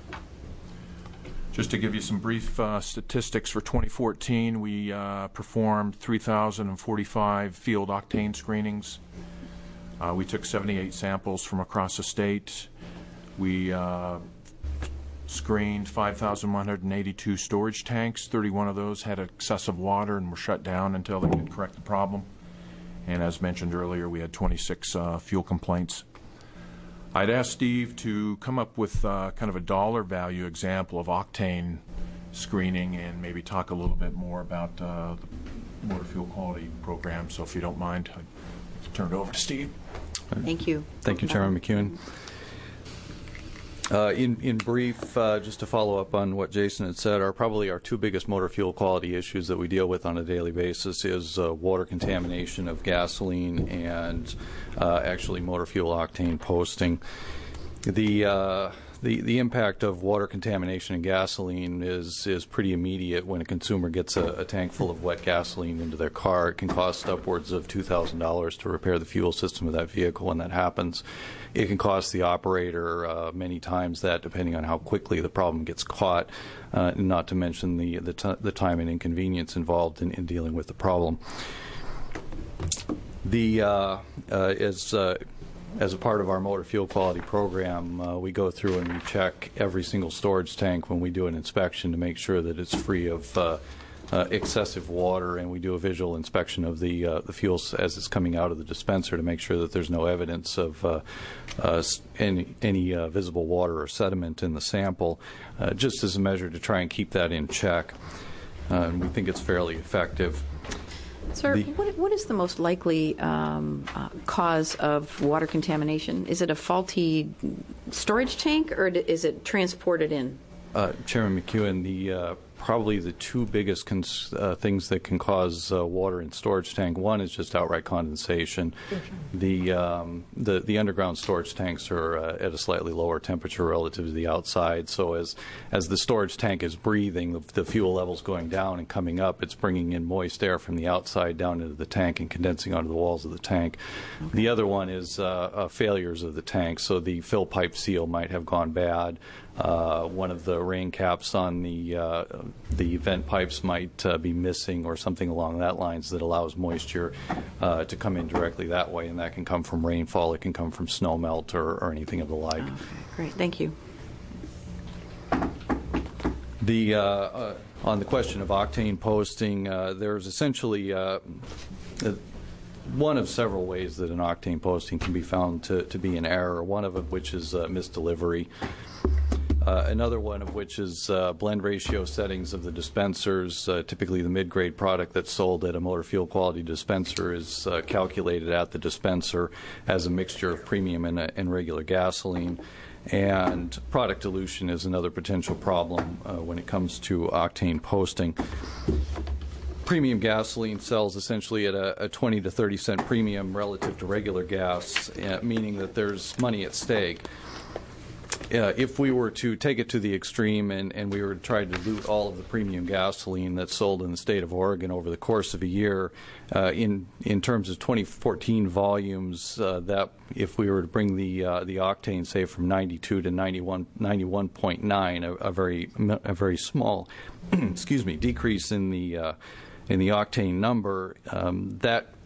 Just to give you some brief uh, statistics for twenty fourteen, we uh, performed three thousand forty-five field octane screenings. Uh, we took seventy-eight samples from across the state. We uh, screened five thousand one hundred eighty-two storage tanks. thirty-one of those had excessive water and were shut down until they could correct the problem. And as mentioned earlier, we had twenty-six uh, fuel complaints. I'd asked Steve to come up with uh, kind of a dollar value example of octane screening and maybe talk a little bit more about uh, the motor fuel quality program. So if you don't mind, I'd turn it over to Steve. Thank you. Thank you, Chairman McEwen. Uh, in, in brief, uh, just to follow up on what Jason had said, our probably our two biggest motor fuel quality issues that we deal with on a daily basis is uh, water contamination of gasoline and uh, actually motor fuel octane posting. The uh, The, the impact of water contamination in gasoline is, is pretty immediate. When a consumer gets a, a tank full of wet gasoline into their car, it can cost upwards of two thousand dollars to repair the fuel system of that vehicle when that happens. It can cost the operator uh, many times that, depending on how quickly the problem gets caught, uh, not to mention the, the, t the time and inconvenience involved in, in dealing with the problem. The, uh, uh, as uh, As a part of our motor fuel quality program, uh, we go through and we check every single storage tank when we do an inspection to make sure that it's free of uh, uh, excessive water, and we do a visual inspection of the uh, the fuels as it's coming out of the dispenser to make sure that there's no evidence of uh, uh, any, any uh, visible water or sediment in the sample, uh, just as a measure to try and keep that in check. Uh, and we think it's fairly effective. Sir, The, what, what is the most likely um, uh, cause of water contamination? Is it a faulty storage tank, or is it transported in? Uh, Chairman McEwen, the uh, probably the two biggest cons uh, things that can cause uh, water in storage tank. One is just outright condensation. Sure. The, um, the the underground storage tanks are uh, at a slightly lower temperature relative to the outside. So as as the storage tank is breathing, the, the fuel level's going down and coming up. It's bringing in moist air from the outside down into the tank and condensing onto the walls of the tank. Okay. The other one is uh, uh, failures of the tank. So the fill pipe seal might have gone bad. Uh, one of the rain caps on the uh, the vent pipes might uh, be missing, or something along that lines that allows moisture uh, to come in directly that way, and that can come from rainfall, it can come from snow melt, or, or anything of the like. Okay, great, thank you. The uh, uh, on the question of octane posting, uh, there's essentially uh, one of several ways that an octane posting can be found to, to be an error, one of which is uh, misdelivery. Uh, another one of which is uh, blend ratio settings of the dispensers. Uh, typically the mid-grade product that's sold at a motor fuel quality dispenser is uh, calculated at the dispenser as a mixture of premium and, uh, and regular gasoline. And product dilution is another potential problem uh, when it comes to octane posting. Premium gasoline sells essentially at a, a twenty to thirty cent premium relative to regular gas, uh, meaning that there's money at stake. Uh, if we were to take it to the extreme and, and we were to try to dilute all of the premium gasoline that's sold in the state of Oregon over the course of a year, uh, in in terms of twenty fourteen volumes, uh, that if we were to bring the uh, the octane, say, from ninety-two to ninety-one point nine, a, a very a very small, excuse me, decrease in the uh, in the octane number, um, that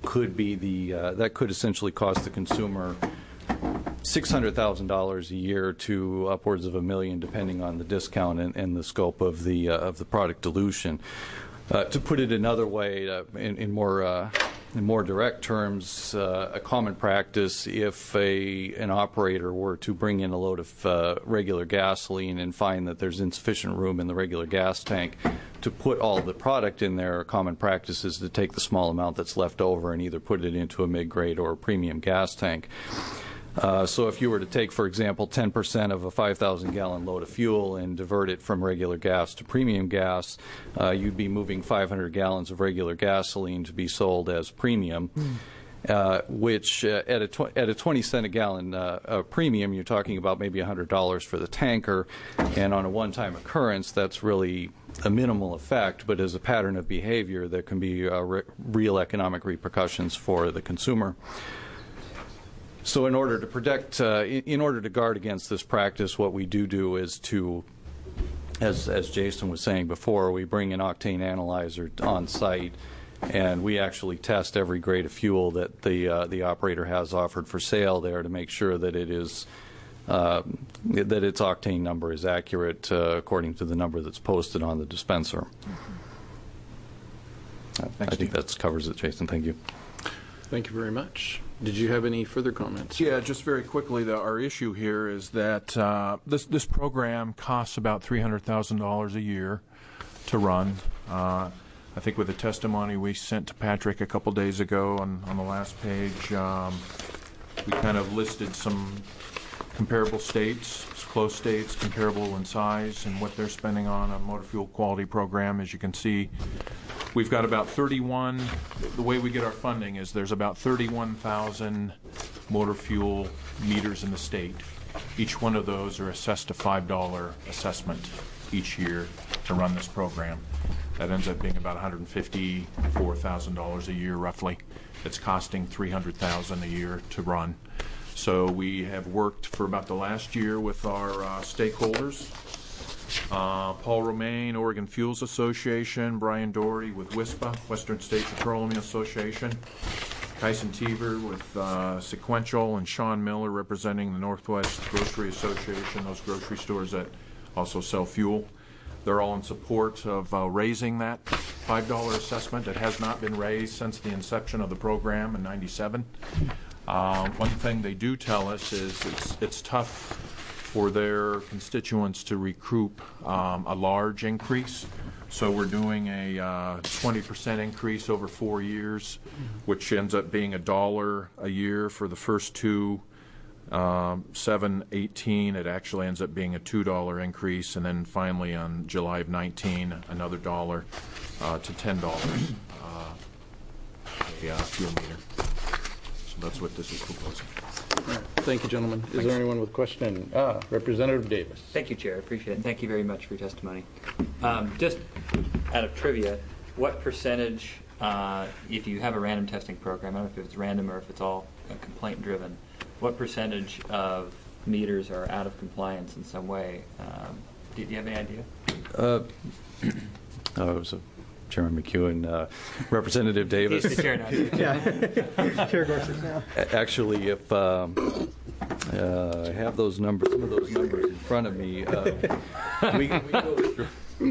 could be the uh, that could essentially cost the consumer six hundred thousand dollars a year to upwards of a million, depending on the discount and, and the scope of the uh, of the product dilution. Uh, to put it another way, uh, in, in more uh, in more direct terms, uh, a common practice, if a an operator were to bring in a load of uh, regular gasoline and find that there's insufficient room in the regular gas tank to put all the product in there, a common practice is to take the small amount that's left over and either put it into a mid-grade or a premium gas tank. Uh, so if you were to take, for example, ten percent of a five thousand gallon load of fuel and divert it from regular gas to premium gas, uh, you'd be moving five hundred gallons of regular gasoline to be sold as premium, mm. uh, which uh, at, a tw- at a twenty cent a gallon uh, uh, premium, you're talking about maybe one hundred dollars for the tanker, and on a one-time occurrence, that's really a minimal effect, but as a pattern of behavior, there can be uh, re- real economic repercussions for the consumer. So in order to protect, uh, in, in order to guard against this practice, what we do do is to, as, as Jason was saying before, we bring an octane analyzer on site, and we actually test every grade of fuel that the uh, the operator has offered for sale there to make sure that it is uh, that its octane number is accurate uh, according to the number that's posted on the dispenser. Uh, I think that covers it, Jason. Thank you. Thank you very much. Did you have any further comments? Yeah, just very quickly, the, our issue here is that uh, this this program costs about three hundred thousand dollars a year to run. Uh, I think with the testimony we sent to Patrick a couple days ago on, on the last page, um, we kind of listed some comparable states, close states, comparable in size, and what they're spending on a motor fuel quality program. As you can see, we've got about thirty-one, the way we get our funding is there's about thirty-one thousand motor fuel meters in the state. Each one of those are assessed a five dollar assessment each year to run this program. That ends up being about one hundred fifty-four thousand dollars a year, roughly. It's costing three hundred thousand dollars a year to run. So we have worked for about the last year with our uh, stakeholders. Uh, Paul Romaine, Oregon Fuels Association, Brian Doherty with WISPA, Western State Petroleum Association, Tyson Teaver with uh, Sequential, and Sean Miller representing the Northwest Grocery Association, those grocery stores that also sell fuel. They're all in support of uh, raising that five dollar assessment. It has not been raised since the inception of the program in ninety-seven. Uh, one thing they do tell us is it's, it's tough for their constituents to recoup um, a large increase. So we're doing a uh, twenty percent increase over four years, which ends up being a dollar a year for the first two. Um, seven eighteen, it actually ends up being a two dollar increase, and then finally on July of nineteen, another dollar uh, to ten dollars uh, a uh, fuel meter. So that's what this is proposing. All right. Thank you, gentlemen. Is there anyone with a question? Ah, Representative Davis. Thank you, Chair. I appreciate it. Thank you very much for your testimony. Um, just out of trivia, what percentage, uh, if you have a random testing program, I don't know if it's random or if it's all uh, complaint-driven, what percentage of meters are out of compliance in some way? Um, do you have any idea? Uh, oh, it was a Chairman McEwen, uh, Representative Davis. He's the chair now. Yeah, Chair Gorsuch now. Actually, if um, uh, I have those numbers, some of those numbers in front of me, uh, we, we go through.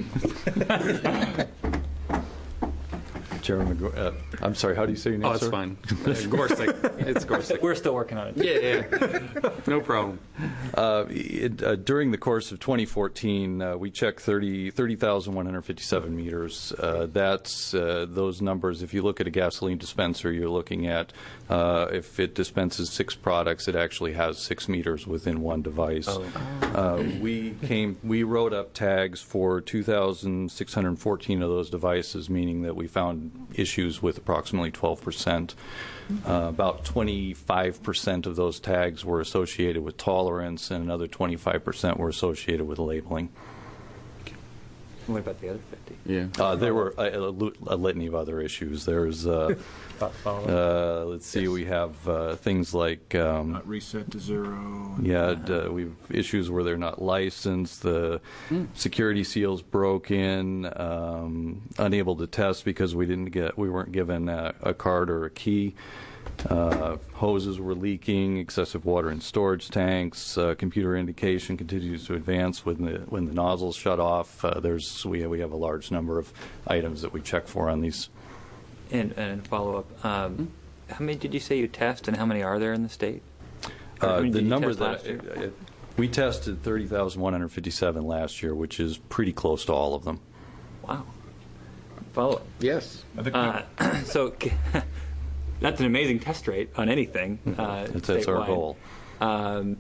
Chairman McGor- uh, I'm sorry, how do you say your name, Oh, it's sir? fine. Uh, Gorsuch. It's Gorsuch. We're still working on it. Yeah, yeah. No problem. Uh, it, uh, during the course of twenty fourteen, uh, we checked thirty thousand one hundred fifty-seven meters. Uh, that's uh, those numbers. If you look at a gasoline dispenser, you're looking at uh, if it dispenses six products, it actually has six meters within one device. Oh. Uh, we came, we wrote up tags for two thousand six hundred fourteen of those devices, meaning that we found issues with approximately twelve percent. Uh, about twenty-five percent of those tags were associated with tolerance, and another twenty-five percent were associated with labeling. What about the other fifty? Yeah. Uh, there were a, a, a litany of other issues. There's, uh, uh, let's see, we have uh, things like um, Not reset to zero. yeah, d- we've issues where they're not licensed, the Mm. security seals broken, um, unable to test because we didn't get, we weren't given a, a card or a key. Uh, hoses were leaking, excessive water in storage tanks. Uh, computer indication continues to advance when the when the nozzles shut off. Uh, there's we we have a large number of items that we check for on these. And, and follow up, um, how many did you say you test, and how many are there in the state? Or how Uh, many the did you number test that last year? it, it, we tested thirty thousand one hundred fifty-seven last year, which is pretty close to all of them. Wow. Follow up. Yes. Uh, so that's an amazing test rate on anything. Uh, That's, that's our statewide. goal. Um,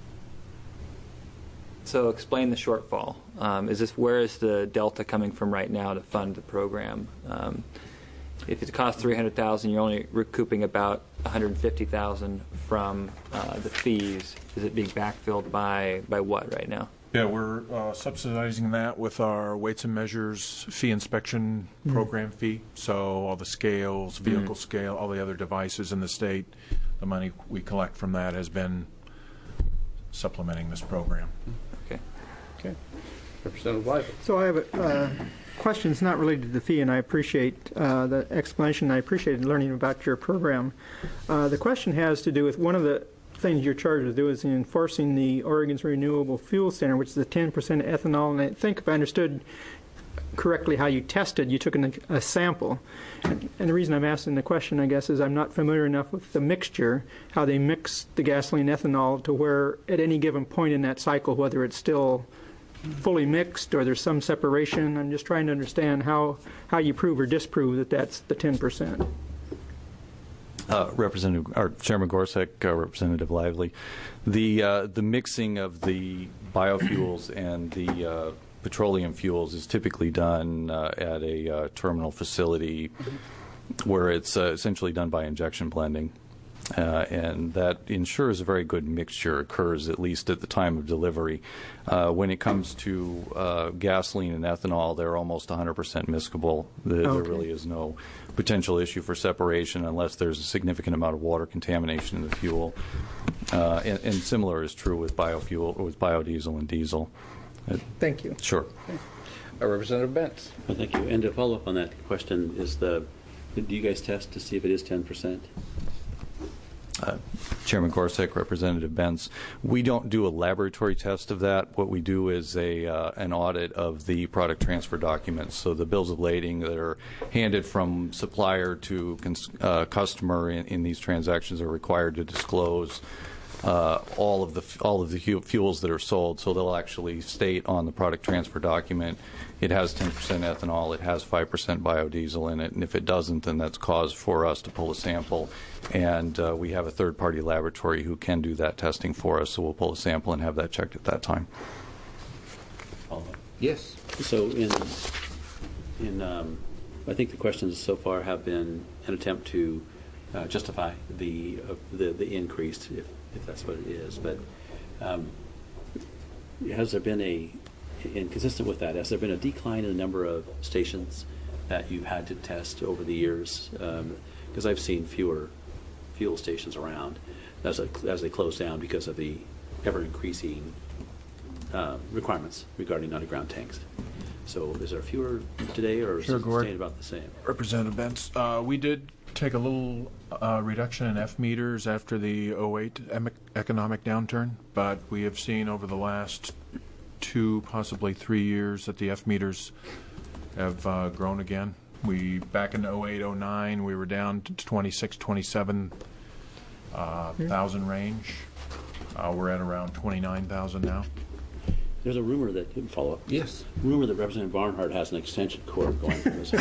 so explain the shortfall. Um, is this where is the delta coming from right now to fund the program? Um, if it costs three hundred thousand, you're only recouping about one hundred fifty thousand from uh, the fees. Is it being backfilled by by what right now? Yeah, we're uh, subsidizing that with our weights and measures fee inspection program fee. So all the scales, vehicle scale, all the other devices in the state, the money we collect from that has been supplementing this program. Okay. Okay. Representative Weigel. So I have a uh, questions not related to the fee, and I appreciate uh, the explanation. I appreciate learning about your program. Uh, the question has to do with one of the things you're charged with doing is enforcing the Oregon's Renewable Fuel Standard, which is the ten percent ethanol. And I think if I understood correctly how you tested, you took an, a sample. And, and the reason I'm asking the question, I guess, is I'm not familiar enough with the mixture, how they mix the gasoline ethanol to where at any given point in that cycle, whether it's still fully mixed or there's some separation. I'm just trying to understand how, how you prove or disprove that that's the ten percent. Uh, Representative, or Chairman Gorsuch, uh, Representative Lively, the uh, the mixing of the biofuels and the uh, petroleum fuels is typically done uh, at a uh, terminal facility where it's uh, essentially done by injection blending. Uh, and that ensures a very good mixture occurs, at least at the time of delivery. Uh, when it comes to uh, gasoline and ethanol, they're almost one hundred percent miscible. The, Okay. There really is no potential issue for separation unless there's a significant amount of water contamination in the fuel. Uh, and, and similar is true with biofuel, with biodiesel and diesel. Uh, Thank you. Sure. Uh, Representative Bentz. Well, thank you. And to follow up on that question, is the do you guys test to see if it is ten percent? Uh, Chairman Gorsuch, Representative Bentz, we don't do a laboratory test of that. What we do is a uh, an audit of the product transfer documents. So the bills of lading that are handed from supplier to cons- uh, customer in, in these transactions are required to disclose uh, all of the f- all of the fu- fuels that are sold. So they'll actually state on the product transfer document it has ten percent ethanol, it has five percent biodiesel in it, and if it doesn't, then that's cause for us to pull a sample. And uh, we have a third-party laboratory who can do that testing for us, so we'll pull a sample and have that checked at that time. Yes. So in, in um, I think the questions so far have been an attempt to uh, justify the, uh, the the increase, if, if that's what it is. But um, has there been a, and consistent with that, has there been a decline in the number of stations that you've had to test over the years? Because um, I've seen fewer fuel stations around as, a, as they close down because of the ever-increasing uh, requirements regarding underground tanks. So is there fewer today, or Sure, is it Gord. staying about the same? Representative Bentz, uh, we did take a little uh, reduction in F meters after the oh eight em- economic downturn, but we have seen over the last two, possibly three years that the F meters have uh, grown again. We back in oh eight, oh nine, we were down to twenty-six, twenty-seven uh, thousand range. Uh, we're at around twenty-nine thousand now. There's a rumor that, follow up. Yes. Rumor that Representative Barnhart has an extension cord going from his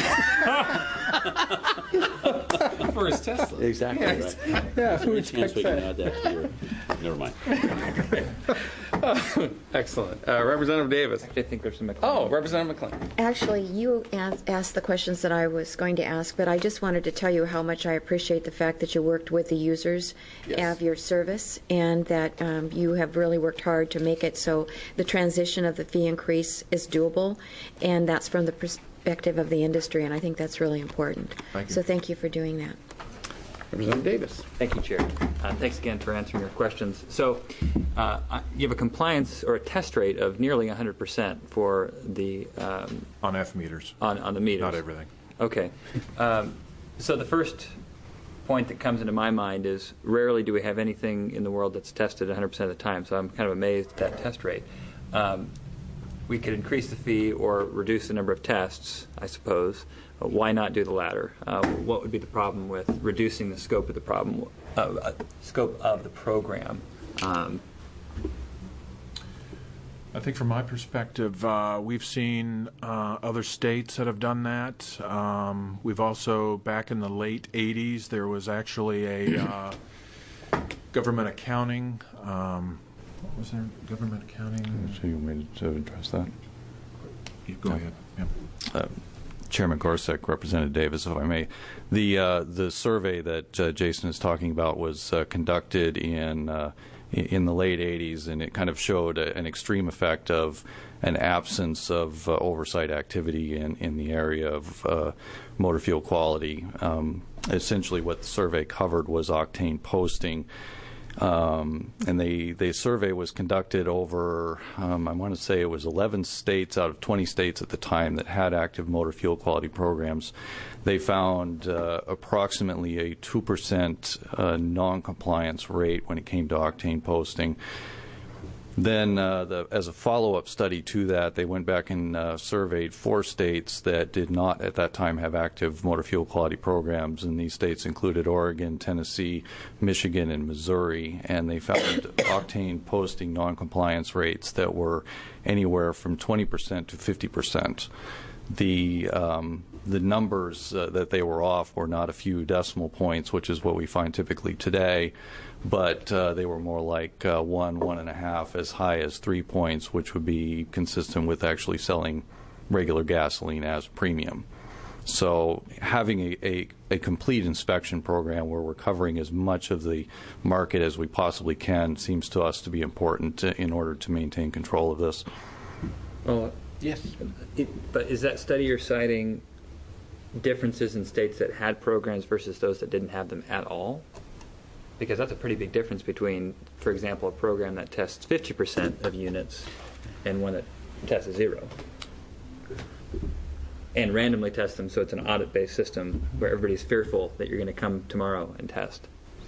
For his Tesla. Exactly Yeah, right. yeah, who would Any chance expect we can that? add that to your, never mind. Uh, Excellent. Uh, Representative Davis. I think there's some McLean. Oh, Representative McLean. Actually, you as- asked the questions that I was going to ask, but I just wanted to tell you how much I appreciate the fact that you worked with the users Yes. of your service, and that um, you have really worked hard to make it so the transition of the fee increase is doable, and that's from the perspective of the industry, and I think that's really important. Thank you. So thank you for doing that. Representative Davis. Thank you, Chair. Uh, thanks again for answering your questions. So uh, I- you have a compliance or a test rate of nearly one hundred percent for the... Um, On F meters. On, on the meters. Not everything. Okay. Um, so the first point that comes into my mind is rarely do we have anything in the world that's tested one hundred percent of the time, so I'm kind of amazed at that test rate. Um, we could increase the fee or reduce the number of tests, I suppose. Uh, why not do the latter? Uh, what would be the problem with reducing the scope of the problem, uh, uh, scope of the program? Um, I think from my perspective, uh, we've seen uh, other states that have done that. Um, we've also, back in the late eighties, there was actually a uh, government accounting. Um, what was there? Government accounting? So you want me to address that? You go ahead. Yeah. Uh, Chairman Gorsuch, Representative Davis, if I may. The uh, the survey that uh, Jason is talking about was uh, conducted in uh, in the late eighties, and it kind of showed a, an extreme effect of an absence of uh, oversight activity in, in the area of uh, motor fuel quality. Um, essentially, what the survey covered was octane posting. Um, and the, the survey was conducted over, um, I want to say it was eleven states out of twenty states at the time that had active motor fuel quality programs. They found uh, approximately a two percent uh, non-compliance rate when it came to octane posting. Then, uh, the, as a follow-up study to that, they went back and uh, surveyed four states that did not at that time have active motor fuel quality programs, and these states included Oregon, Tennessee, Michigan, and Missouri, and they found octane posting non-compliance rates that were anywhere from twenty percent to fifty percent. The um, the numbers uh, that they were off were not a few decimal points, which is what we find typically today, but uh, they were more like uh, one, one and a half, as high as three points, which would be consistent with actually selling regular gasoline as premium. So having a, a, a complete inspection program where we're covering as much of the market as we possibly can seems to us to be important to, in order to maintain control of this. Well, yes. It, but is that study you're citing differences in states that had programs versus those that didn't have them at all? Because that's a pretty big difference between, for example, a program that tests fifty percent of units and one that tests zero. And randomly tests them, so it's an audit-based system where everybody's fearful that you're going to come tomorrow and test.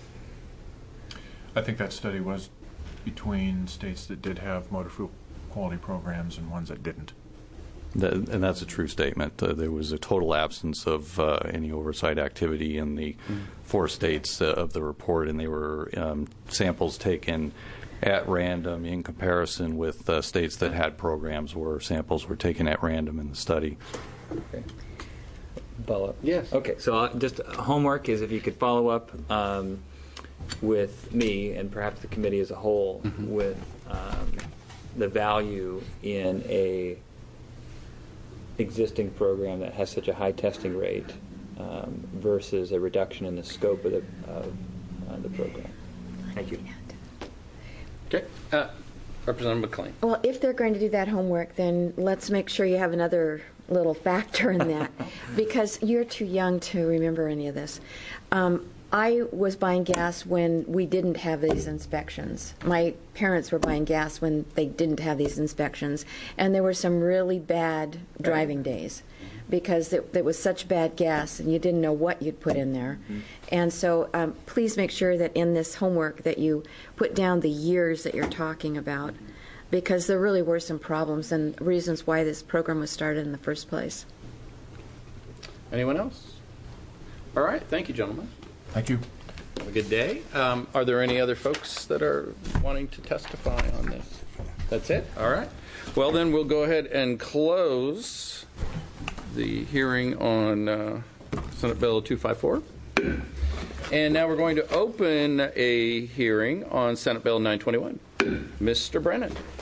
I think that study was between states that did have motor fuel quality programs and ones that didn't. That, and that's a true statement. Uh, there was a total absence of uh, any oversight activity in the mm-hmm. four states uh, of the report, and they were um, samples taken at random in comparison with uh, states that had programs where samples were taken at random in the study. Okay. Follow up? Yes. Okay, so uh, just uh, homework is if you could follow up um, with me and perhaps the committee as a whole mm-hmm. with um, the value in a existing program that has such a high testing rate um, versus a reduction in the scope of the, of, uh, the program. Thank you. Okay. Uh, Representative McLean. Well, if they're going to do that homework, then let's make sure you have another little factor in that, because you're too young to remember any of this. Um, I was buying gas when we didn't have these inspections. My parents were buying gas when they didn't have these inspections, and there were some really bad driving days because it, it was such bad gas and you didn't know what you'd put in there. Mm-hmm. And so um, please make sure that in this homework that you put down the years that you're talking about, because there really were some problems and reasons why this program was started in the first place. Anyone else? All right. Thank you, gentlemen. Thank you. Have a good day. Um, are there any other folks that are wanting to testify on this? That's it? All right. Well, then we'll go ahead and close the hearing on uh, Senate Bill two fifty-four. And now we're going to open a hearing on Senate Bill nine twenty-one. Mister Brennan.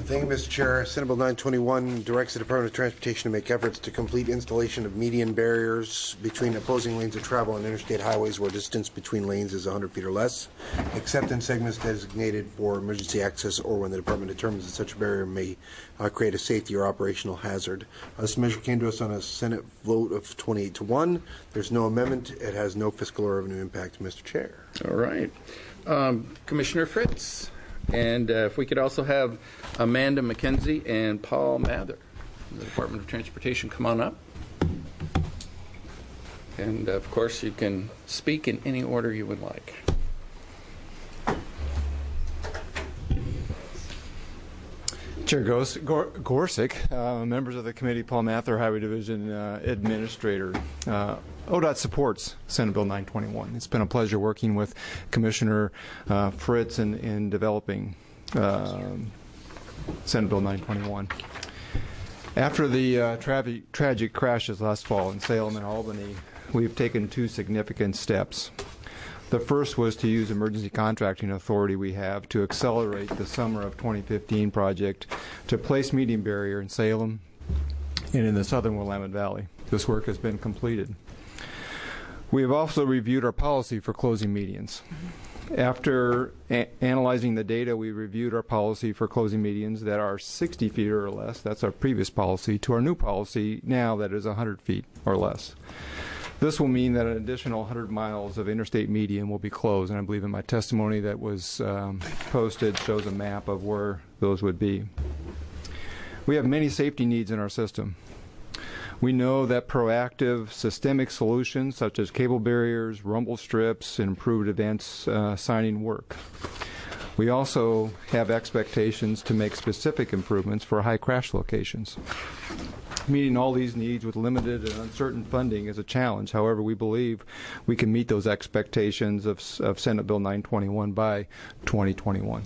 Thank you, Mister Chair. Senate Bill nine twenty-one directs the Department of Transportation to make efforts to complete installation of median barriers between opposing lanes of travel on interstate highways where distance between lanes is one hundred feet or less, except in segments designated for emergency access or when the Department determines that such a barrier may uh, create a safety or operational hazard. Uh, this measure came to us on a Senate vote of twenty-eight to one. There's no amendment. It has no fiscal or revenue impact, Mister Chair. All right. Um, Commissioner Fritz. And uh, if we could also have Amanda McKenzie and Paul Mather from the Department of Transportation come on up. And, of course, you can speak in any order you would like. Chair Gors- Gor- Gorsuch, uh, members of the committee, Paul Mather, Highway Division uh, Administrator. Uh, O D O T supports Senate Bill nine twenty-one. It's been a pleasure working with Commissioner uh, Fritz in, in developing uh, Senate Bill nine twenty-one. After the uh, tra- tragic crashes last fall in Salem and Albany, we've taken two significant steps. The first was to use emergency contracting authority we have to accelerate the summer of twenty fifteen project to place median barrier in Salem and in the southern Willamette Valley. This work has been completed. We have also reviewed our policy for closing medians. After a- analyzing the data, we reviewed our policy for closing medians that are sixty feet or less, that's our previous policy, to our new policy now that is one hundred feet or less. This will mean that an additional one hundred miles of interstate median will be closed, and I believe in my testimony that was um, posted shows a map of where those would be. We have many safety needs in our system. We know that proactive systemic solutions such as cable barriers, rumble strips, and improved events uh, signing work. We also have expectations to make specific improvements for high crash locations. Meeting all these needs with limited and uncertain funding is a challenge. However, we believe we can meet those expectations of, of Senate Bill nine twenty-one by twenty twenty-one.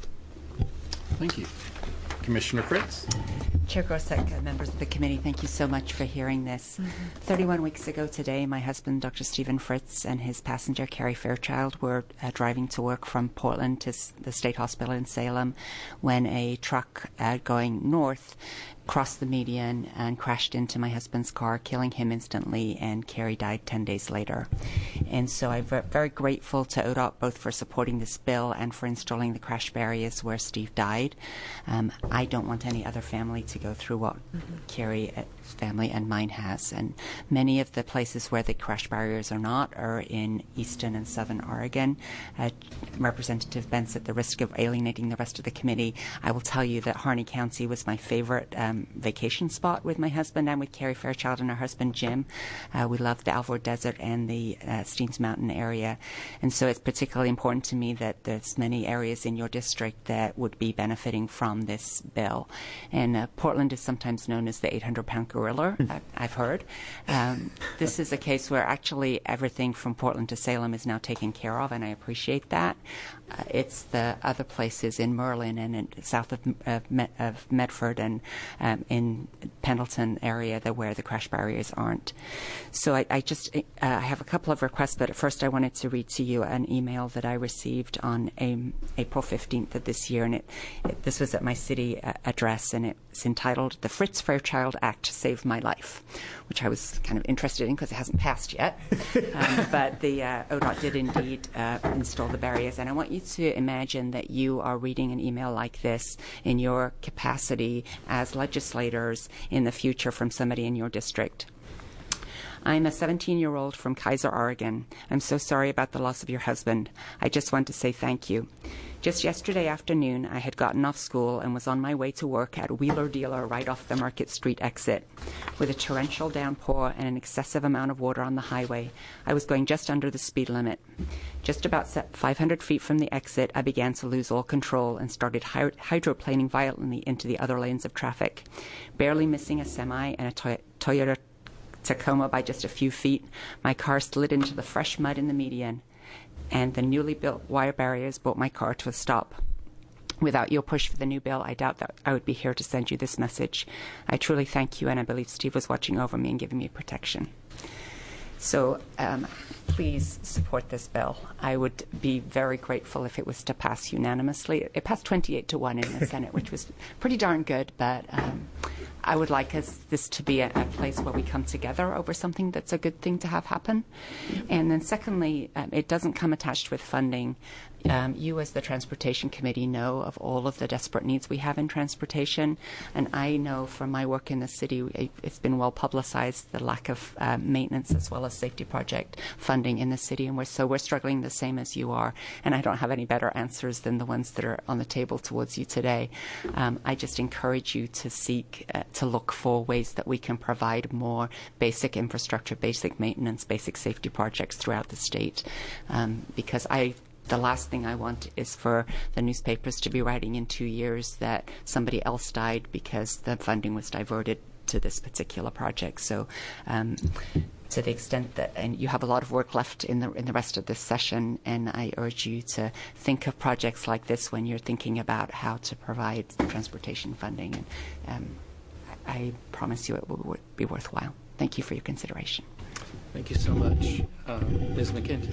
Thank you. Commissioner Fritz. Chair Gorsuch, uh, members of the committee, thank you so much for hearing this. Mm-hmm. thirty-one weeks ago today, my husband, Doctor Stephen Fritz, and his passenger, Carrie Fairchild, were uh, driving to work from Portland to s- the State Hospital in Salem when a truck uh, going north crossed the median and crashed into my husband's car, killing him instantly, and Carrie died ten days later. And so I'm very grateful to O D O T both for supporting this bill and for installing the crash barriers where Steve died. Um, I don't want any other family to go through what mm-hmm. Carrie's family and mine has. And many of the places where the crash barriers are not are in eastern and southern Oregon. Uh, Representative Benz, at the risk of alienating the rest of the committee, I will tell you that Harney County was my favorite um, vacation spot with my husband and with Carrie Fairchild and her husband Jim. Uh, we love the Alvord Desert and the uh, Steens Mountain area, and so it's particularly important to me that there's many areas in your district that would be benefiting from this bill. And uh, Portland is sometimes known as the eight hundred pound gorilla, I- I've heard. Um, this is a case where actually everything from Portland to Salem is now taken care of, and I appreciate that. Uh, it's the other places in Merlin and in south of, of, Med- of Medford and um, in Pendleton area that where the crash barriers aren't. So I, I just uh, I have a couple of requests, but at first I wanted to read to you an email that I received on um, April fifteenth of this year, and it, it this was at my city uh, address, and it's entitled "The Fritz Fairchild Act Saved My Life," which I was kind of interested in because it hasn't passed yet. um, but the uh, O D O T did indeed uh, install the barriers, and I want you to imagine that you are reading an email like this in your capacity as legislators in the future from somebody in your district. I'm a seventeen-year-old from Kaiser, Oregon. I'm so sorry about the loss of your husband. I just want to say thank you. Just yesterday afternoon, I had gotten off school and was on my way to work at Wheeler Dealer right off the Market Street exit. With a torrential downpour and an excessive amount of water on the highway, I was going just under the speed limit. Just about five hundred feet from the exit, I began to lose all control and started hy- hydroplaning violently into the other lanes of traffic. Barely missing a semi and a Toy- Toyota Tacoma by just a few feet, my car slid into the fresh mud in the median, and the newly built wire barriers brought my car to a stop. Without your push for the new bill, I doubt that I would be here to send you this message. I truly thank you, and I believe Steve was watching over me and giving me protection. So um, please support this bill. I would be very grateful if it was to pass unanimously. It passed twenty-eight to one in the Senate, which was pretty darn good, but um, I would like us, this to be a, a place where we come together over something that's a good thing to have happen. And then secondly, um, it doesn't come attached with funding. Um, you as the Transportation Committee know of all of the desperate needs we have in transportation, and I know from my work in the city, it, it's been well publicized, the lack of uh, maintenance as well as safety project funding in the city, and we're, so we're struggling the same as you are, and I don't have any better answers than the ones that are on the table towards you today. Um, I just encourage you to seek, uh, to look for ways that we can provide more basic infrastructure, basic maintenance, basic safety projects throughout the state, um, because I the last thing I want is for the newspapers to be writing in two years that somebody else died because the funding was diverted to this particular project. So um, to the extent that, and you have a lot of work left in the in the rest of this session, and I urge you to think of projects like this when you're thinking about how to provide transportation funding. And um, I promise you it will be worthwhile. Thank you for your consideration. Thank you so much. Uh, Miz McKenzie.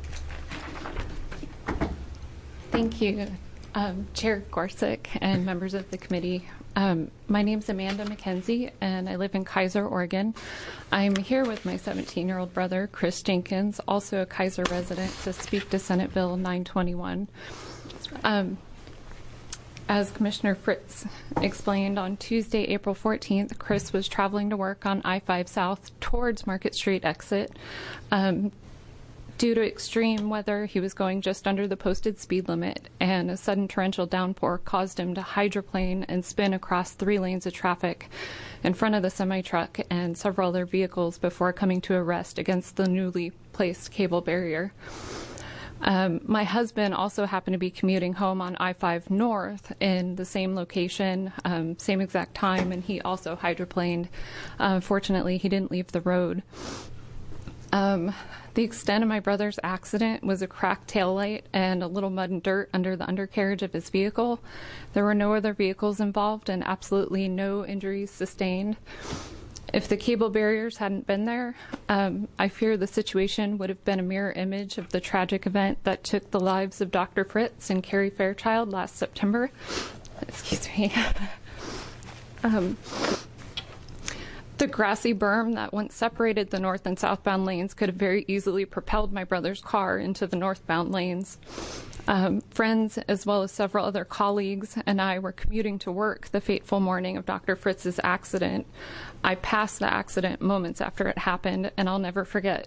Thank you, um, Chair Gorsuch and members of the committee. Um, my name is Amanda McKenzie, and I live in Kaiser, Oregon. I'm here with my seventeen-year-old brother, Chris Jenkins, also a Kaiser resident, to speak to Senate Bill nine twenty-one. Um, as Commissioner Fritz explained, on Tuesday, April fourteenth, Chris was traveling to work on I five South towards Market Street exit. Um, Due to extreme weather, he was going just under the posted speed limit, and a sudden torrential downpour caused him to hydroplane and spin across three lanes of traffic in front of the semi-truck and several other vehicles before coming to a rest against the newly placed cable barrier. Um, my husband also happened to be commuting home on I five North in the same location, um, same exact time, and he also hydroplaned. Uh, fortunately, he didn't leave the road. Um, the extent of my brother's accident was a cracked taillight and a little mud and dirt under the undercarriage of his vehicle. There were no other vehicles involved and absolutely no injuries sustained. If the cable barriers hadn't been there, um, I fear the situation would have been a mirror image of the tragic event that took the lives of Doctor Fritz and Carrie Fairchild last September. Excuse me. um, The grassy berm that once separated the north and southbound lanes could have very easily propelled my brother's car into the northbound lanes. Um, friends, as well as several other colleagues, and I were commuting to work the fateful morning of Doctor Fritz's accident. I passed the accident moments after it happened, and I'll never forget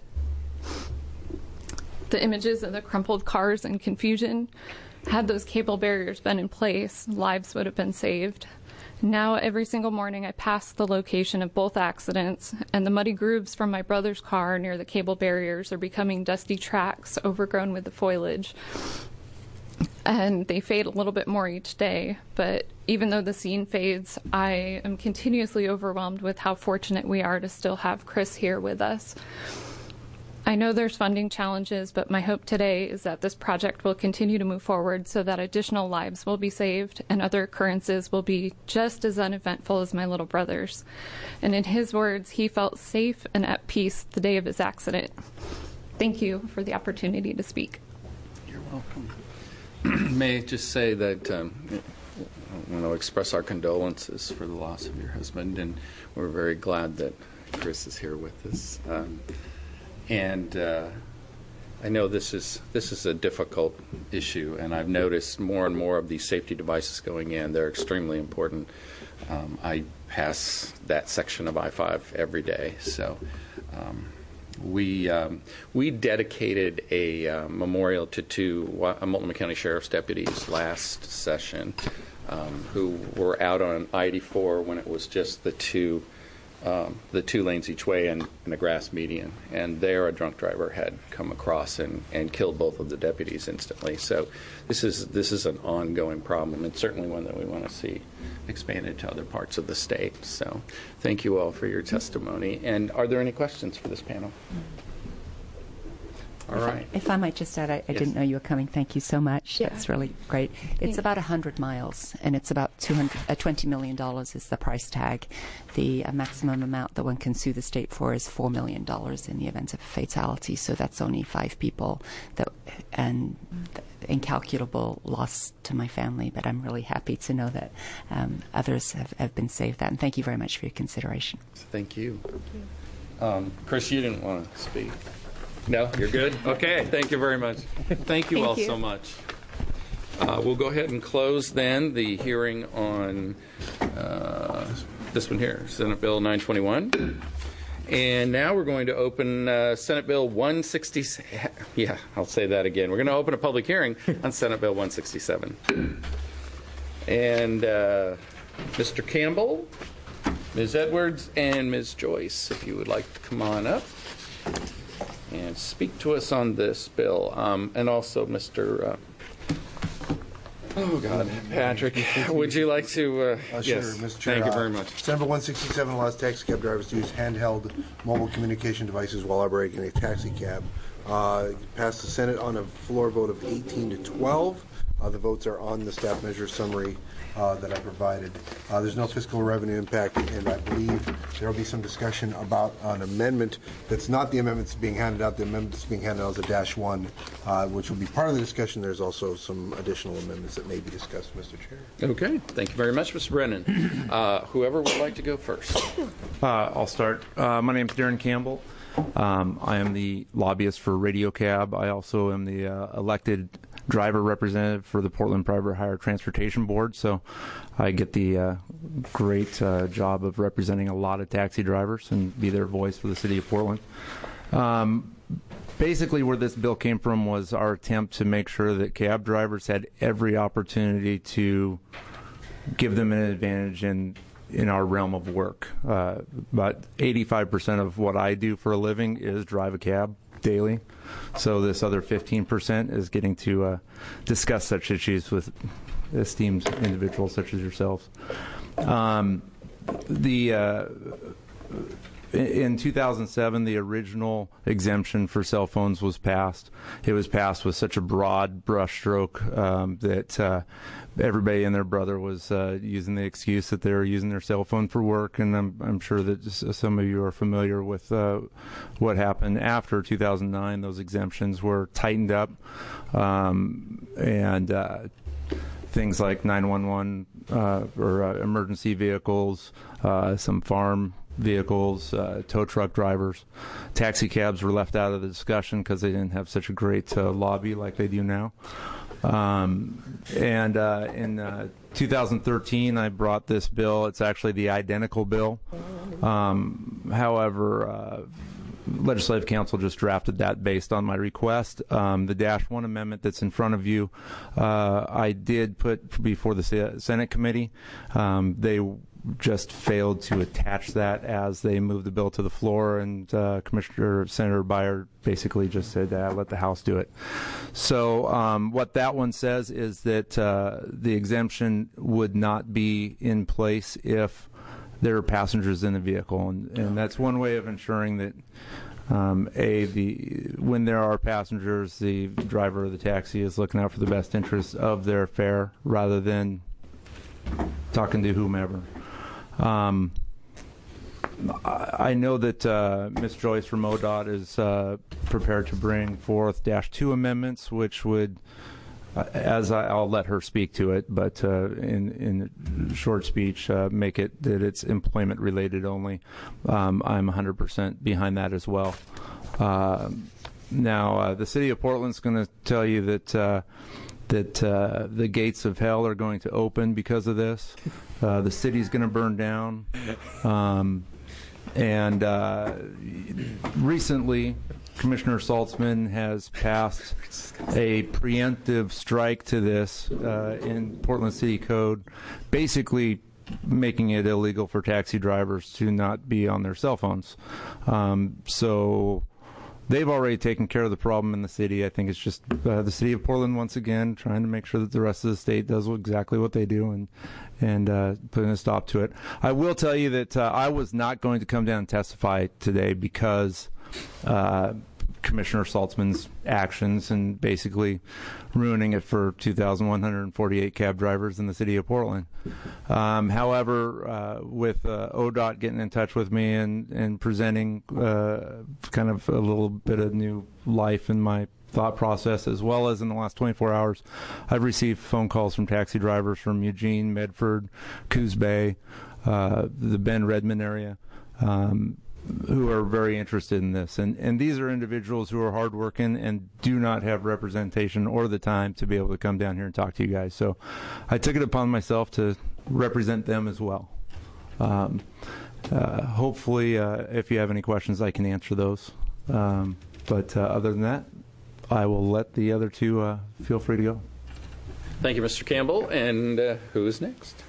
the images of the crumpled cars and confusion. Had those cable barriers been in place, lives would have been saved. Now, every single morning, I pass the location of both accidents, and the muddy grooves from my brother's car near the cable barriers are becoming dusty tracks overgrown with the foliage. And they fade a little bit more each day, but even though the scene fades, I am continuously overwhelmed with how fortunate we are to still have Chris here with us. I know there's funding challenges, but my hope today is that this project will continue to move forward so that additional lives will be saved and other occurrences will be just as uneventful as my little brother's. And in his words, he felt safe and at peace the day of his accident. Thank you for the opportunity to speak. You're welcome. May I just say that um, I want to express our condolences for the loss of your husband, and we're very glad that Chris is here with us. Um, And uh, I know this is this is a difficult issue, and I've noticed more and more of these safety devices going in. They're extremely important. Um, I pass that section of I five every day, so um, we um, we dedicated a uh, memorial to two Multnomah County Sheriff's deputies last session um, who were out on I eighty-four when it was just the two. Um, the two lanes each way and, and a grass median, and there a drunk driver had come across and, and killed both of the deputies instantly. So this is this is an ongoing problem, and certainly one that we want to see expanded to other parts of the state. So thank you all for your testimony. And are there any questions for this panel? All right. If I might just add, I, I Yes. didn't know you were coming. Thank you so much. Yeah. That's really great. It's Thanks. about one hundred miles, and it's about two hundred, uh, twenty million dollars is the price tag. The uh, maximum amount that one can sue the state for is four million dollars in the event of a fatality, so that's only five people, that, and incalculable loss to my family, but I'm really happy to know that um, others have, have been saved that, and thank you very much for your consideration. Thank you. Thank you. Um, Chris, you didn't want to speak. No, you're good? Okay, thank you very much. Thank you Thank all you. so much. Uh, we'll go ahead and close then the hearing on uh, this one here, Senate Bill nine twenty-one. And now we're going to open uh, Senate Bill one sixty-seven. Yeah, I'll say that again. We're going to open a public hearing on Senate Bill one sixty-seven. And uh, Mister Campbell, Miz Edwards, and Miz Joyce, if you would like to come on up and speak to us on this bill. Um, and also Mister Uh, oh, God, Patrick, would you like to? Uh, Uh, sure, yes, Mister Chair. thank you uh, very much. Senate Bill one sixty-seven allows taxi cab drivers to use handheld mobile communication devices while operating a taxi cab. Uh, it passed the Senate on a floor vote of eighteen to twelve. Uh, the votes are on the staff measure summary uh, that I provided. Uh, there's no fiscal revenue impact, and I believe there will be some discussion about an amendment that's not the amendment that's being handed out. The amendment that's being handed out is a dash one, uh, which will be part of the discussion. There's also some additional amendments that may be discussed, Mister Chair. Okay, thank you very much, Mister Brennan. Uh, whoever would like to go first. Uh, I'll start. Uh, my name is Darren Campbell. Um, I am the lobbyist for Radio Cab. I also am the uh, elected driver representative for the Portland Private Hire Transportation Board. So I get the uh, great uh, job of representing a lot of taxi drivers and be their voice for the city of Portland. Um, basically, where this bill came from was our attempt to make sure that cab drivers had every opportunity to give them an advantage in in our realm of work. Uh, about eighty-five percent of what I do for a living is drive a cab daily. So this other fifteen percent is getting to uh, discuss such issues with esteemed individuals such as yourselves. Um, the uh, in two thousand seven, the original exemption for cell phones was passed. It was passed with such a broad brushstroke um, that uh, everybody and their brother was uh, using the excuse that they were using their cell phone for work. And I'm, I'm sure that some of you are familiar with uh, what happened after two thousand nine. Those exemptions were tightened up, um, and uh, things like nine one one uh, or uh, emergency vehicles, uh, some farm vehicles, uh, tow truck drivers. Taxi cabs were left out of the discussion because they didn't have such a great uh, lobby like they do now. Um, and uh, in uh, two thousand thirteen, I brought this bill. It's actually the identical bill. Um, however, uh, Legislative Council just drafted that based on my request. Um, the Dash one amendment that's in front of you, uh, I did put before the Senate committee. Um, they just failed to attach that as they moved the bill to the floor, and uh, Commissioner Senator Byer basically just said, uh, let the House do it. So um, what that one says is that uh, the exemption would not be in place if there are passengers in the vehicle, and, and that's one way of ensuring that um, a the when there are passengers, the driver of the taxi is looking out for the best interest of their fare rather than talking to whomever. Um, I know that uh, Miz Joyce from O D O T is uh, prepared to bring forth Dash two amendments, which would, uh, as I, I'll let her speak to it, but uh, in in short speech, uh, make it that it's employment related only. Um, I'm one hundred percent behind that as well. Uh, now, uh, the city of Portland's going to tell you that. Uh, that uh, the gates of hell are going to open because of this. Uh, the city's going to burn down. Um, and uh, recently, Commissioner Saltzman has passed a preemptive strike to this uh, in Portland City Code, basically making it illegal for taxi drivers to not be on their cell phones. Um, so... They've already taken care of the problem in the city. I think it's just uh, the city of Portland once again trying to make sure that the rest of the state does exactly what they do and and uh, putting a stop to it. I will tell you that uh, I was not going to come down and testify today because uh, Commissioner Saltzman's actions and basically ruining it for two thousand one hundred forty-eight cab drivers in the city of Portland. Um, however, uh, with uh, O D O T getting in touch with me and, and presenting uh, kind of a little bit of new life in my thought process, as well as in the last twenty-four hours, I've received phone calls from taxi drivers from Eugene, Medford, Coos Bay, uh, the Bend Redmond area, um, who are very interested in this. And, and these are individuals who are hardworking and do not have representation or the time to be able to come down here and talk to you guys. So I took it upon myself to represent them as well. Um, uh, hopefully, uh, if you have any questions, I can answer those. Um, but uh, other than that, I will let the other two uh, feel free to go. Thank you, Mister Campbell. And uh, who is next?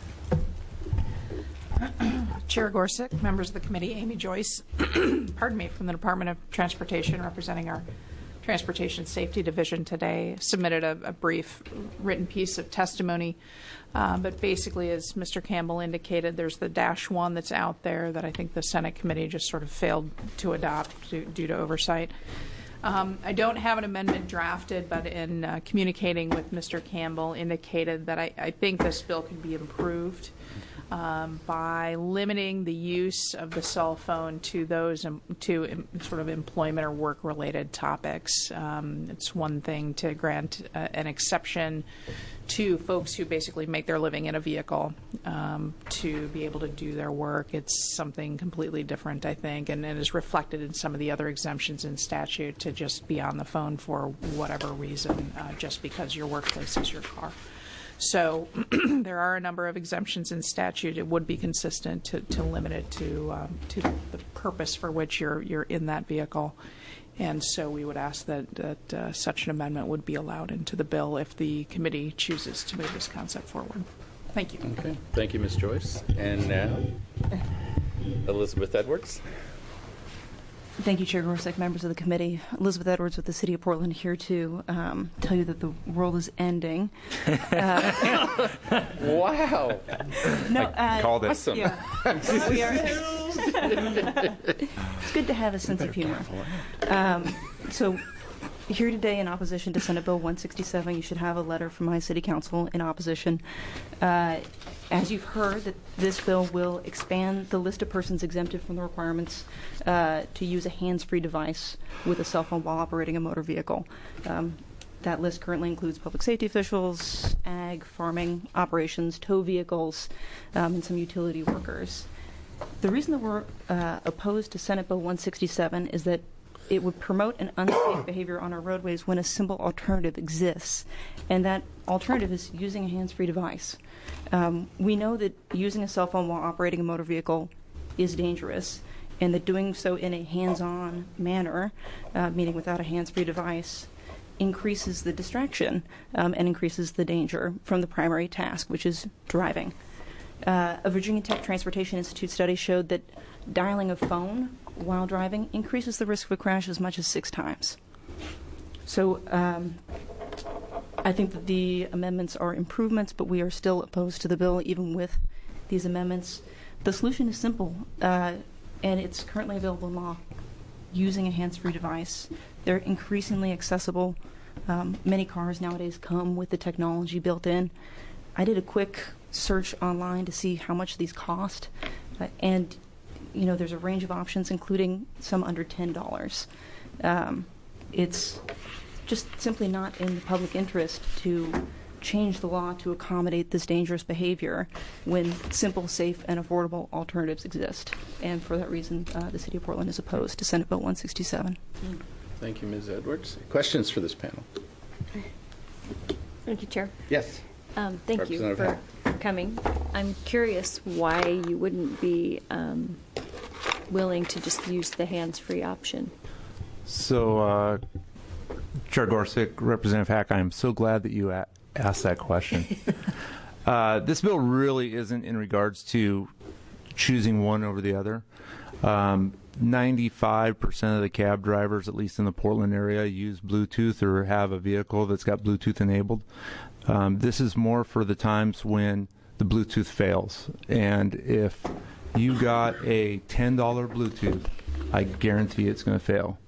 Chair Gorsuch, members of the committee, Amy Joyce, pardon me, from the Department of Transportation, representing our Transportation Safety Division today, submitted a, a brief written piece of testimony. Uh, but basically, as Mister Campbell indicated, there's the dash one that's out there that I think the Senate committee just sort of failed to adopt due, due to oversight. Um, I don't have an amendment drafted, but in uh, communicating with Mister Campbell, indicated that I, I think this bill can be improved um, by limiting the use of the cell phone to those um, to um, sort of employment or work-related topics. Um, it's one thing to grant uh, an exception to folks who basically make their living in a vehicle um, to be able to do their work. It's something completely different, I think, and it is reflected in some of the other exemptions in statute to just be on the phone for whatever reason, uh, just because your workplace is your car. So there are a number of exemptions in statute. It would be consistent to, to limit it to um, to the purpose for which you're you're in that vehicle. And so we would ask that, that uh, such an amendment would be allowed into the bill if the committee chooses to move this concept forward. Thank you. Okay. Thank you, Miz Joyce. And now, Elizabeth Edwards. Thank you, Chair Gorsuch, members of the committee. Elizabeth Edwards with the City of Portland, here to um, tell you that the world is ending. Uh, wow. No, I uh, called it. Awesome. Yeah. We are, it's good to have a sense of humor. Um, so here today in opposition to Senate Bill one sixty-seven, you should have a letter from my city council in opposition. Uh, as you've heard, that this bill will expand the list of persons exempted from the requirements uh, to use a hands-free device with a cell phone while operating a motor vehicle. Um, that list currently includes public safety officials, ag, farming operations, tow vehicles, um, and some utility workers. The reason that we're uh, opposed to Senate Bill one sixty-seven is that it would promote an unsafe behavior on our roadways when a simple alternative exists, and that alternative is using a hands-free device. Um, we know that using a cell phone while operating a motor vehicle is dangerous, and that doing so in a hands-on manner, uh, meaning without a hands-free device, increases the distraction um, and increases the danger from the primary task, which is driving. Uh, a Virginia Tech Transportation Institute study showed that dialing a phone while driving increases the risk of a crash as much as six times. So um, I think that the amendments are improvements, but we are still opposed to the bill even with these amendments. The solution is simple, uh, and it's currently available in law. Using a hands-free device. They're increasingly accessible. Um, many cars nowadays come with the technology built in. I did a quick search online to see how much these cost, uh, and you know, there's a range of options, including some under ten dollars. Um, it's just simply not in the public interest to change the law to accommodate this dangerous behavior when simple, safe, and affordable alternatives exist. And for that reason, uh, the City of Portland is opposed to Senate Bill one sixty-seven. Thank you, Miz Edwards. Questions for this panel? Thank you, Chair. Yes. Um, thank you for coming. I'm curious why you wouldn't be um, willing to just use the hands-free option. So, uh, Chair Gorsuch, Representative Hack, I am so glad that you a- asked that question. uh, this bill really isn't in regards to choosing one over the other. Um, ninety-five percent of the cab drivers, at least in the Portland area, use Bluetooth or have a vehicle that's got Bluetooth enabled. Um, this is more for the times when the Bluetooth fails. And if you got a ten dollar Bluetooth, I guarantee it's going to fail.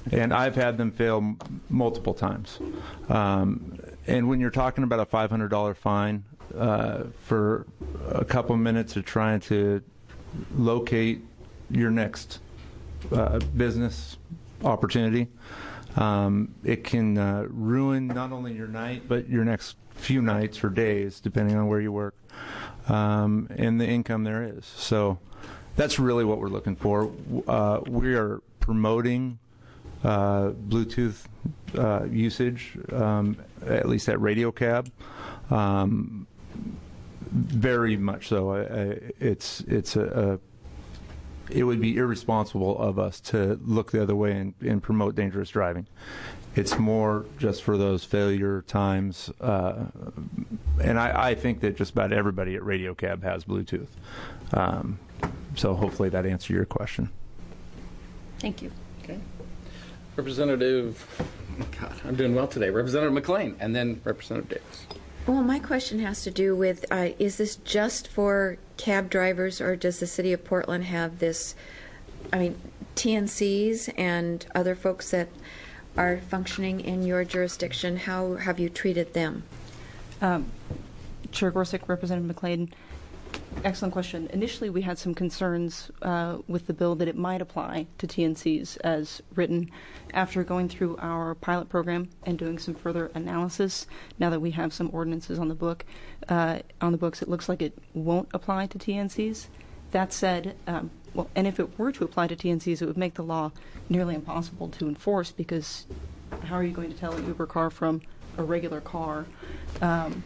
and I've had them fail m- multiple times. Um, and when you're talking about a five hundred dollars fine uh, for a couple minutes of trying to locate your next uh, business opportunity, um, it can uh, ruin not only your night but your next few nights or days, depending on where you work, um, and the income there is. So that's really what we're looking for. Uh, we are promoting uh, Bluetooth uh, usage, um, at least at Radio Cab, um, very much so. I, I, it's it's a, a it would be irresponsible of us to look the other way and, and promote dangerous driving. It's more just for those failure times, uh, and I, I think that just about everybody at Radio Cab has Bluetooth. Um, so hopefully that answered your question. Thank you. Okay. Representative, God, I'm doing well today. Representative McLean, and then Representative Davis. Well, my question has to do with, uh, is this just for cab drivers, or does the City of Portland have this, I mean, T N Cs and other folks that are functioning in your jurisdiction? How have you treated them? Um, Chair Gorsuch, Representative McLean, excellent question. Initially, we had some concerns uh, with the bill that it might apply to T N Cs as written. After going through our pilot program and doing some further analysis, now that we have some ordinances on the book, uh, on the books, it looks like it won't apply to T N Cs. That said, um, well, and if it were to apply to T N Cs, it would make the law nearly impossible to enforce, because how are you going to tell an Uber car from a regular car? Um,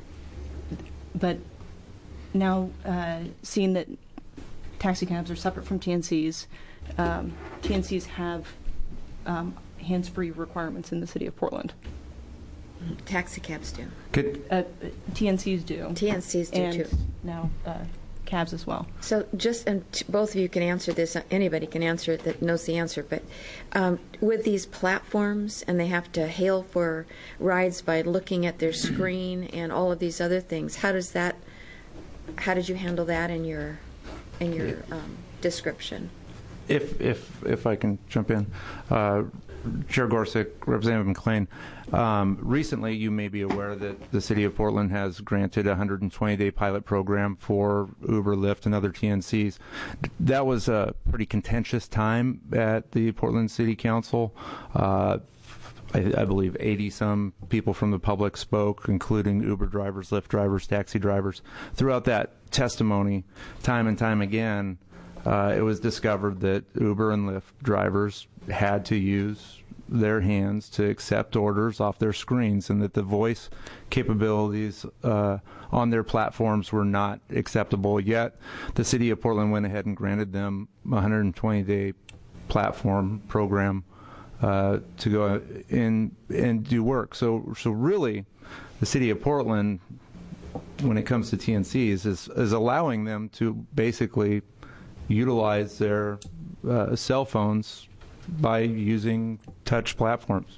but now, uh, seeing that taxi cabs are separate from T N Cs, um, T N Cs have um, hands-free requirements in the City of Portland. Taxi cabs do. Could, uh, T N Cs do. T N Cs do and too. Now, uh, cabs as well. So just, and t- both of you can answer this, anybody can answer it that knows the answer, but um, with these platforms, and they have to hail for rides by looking at their screen and all of these other things, how does that, how did you handle that in your, in your um, description? If if if I can jump in, uh, Chair Gorsuch, Representative McLean, um, recently you may be aware that the City of Portland has granted a one hundred twenty day pilot program for Uber, Lyft, and other T N Cs. That was a pretty contentious time at the Portland City Council. Uh, I, I believe eighty some people from the public spoke, including Uber drivers, Lyft drivers, taxi drivers. Throughout that testimony, time and time again, Uh, it was discovered that Uber and Lyft drivers had to use their hands to accept orders off their screens, and that the voice capabilities uh, on their platforms were not acceptable. Yet the City of Portland went ahead and granted them a one hundred twenty day platform program uh, to go in and do work. So, so really, the City of Portland, when it comes to T N Cs, is, is allowing them to basically utilize their uh, cell phones by using touch platforms.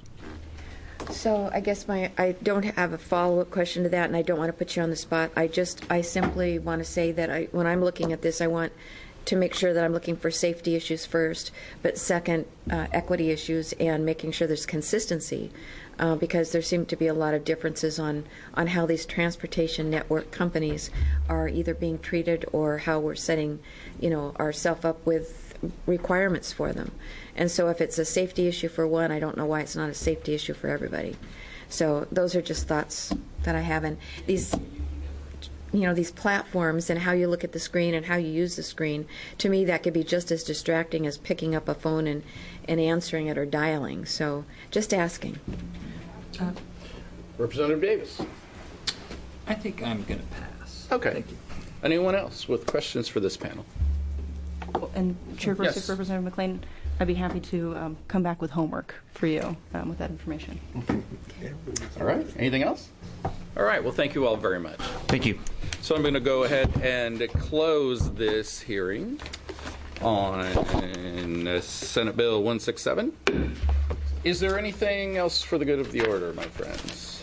So I guess my I don't have a follow-up question to that, and I don't want to put you on the spot. I just I simply want to say that I, when I'm looking at this, I want to make sure that I'm looking for safety issues first, but second, uh, equity issues, and making sure there's consistency, uh, because there seem to be a lot of differences on, on how these transportation network companies are either being treated, or how we're setting, you know, ourselves up with requirements for them. And so if it's a safety issue for one, I don't know why it's not a safety issue for everybody. So those are just thoughts that I have. And these, you know, these platforms and how you look at the screen and how you use the screen, to me that could be just as distracting as picking up a phone and, and answering it or dialing. So just asking. Uh, Representative Davis. I think I'm going to pass. Okay. Thank you. Anyone else with questions for this panel? And Chair Gorsuch, Yes. Representative McLean, I'd be happy to um, come back with homework for you um, with that information. All right. Anything else? All right. Well, thank you all very much. Thank you. So I'm going to go ahead and close this hearing on Senate Bill one sixty-seven. Is there anything else for the good of the order, my friends?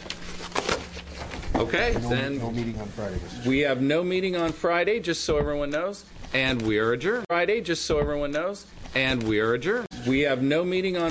Okay, no, then no meeting on Friday. We have no meeting on Friday, just so everyone knows, and we are adjourned. Friday, just so everyone knows, and we are adjourned. We have no meeting on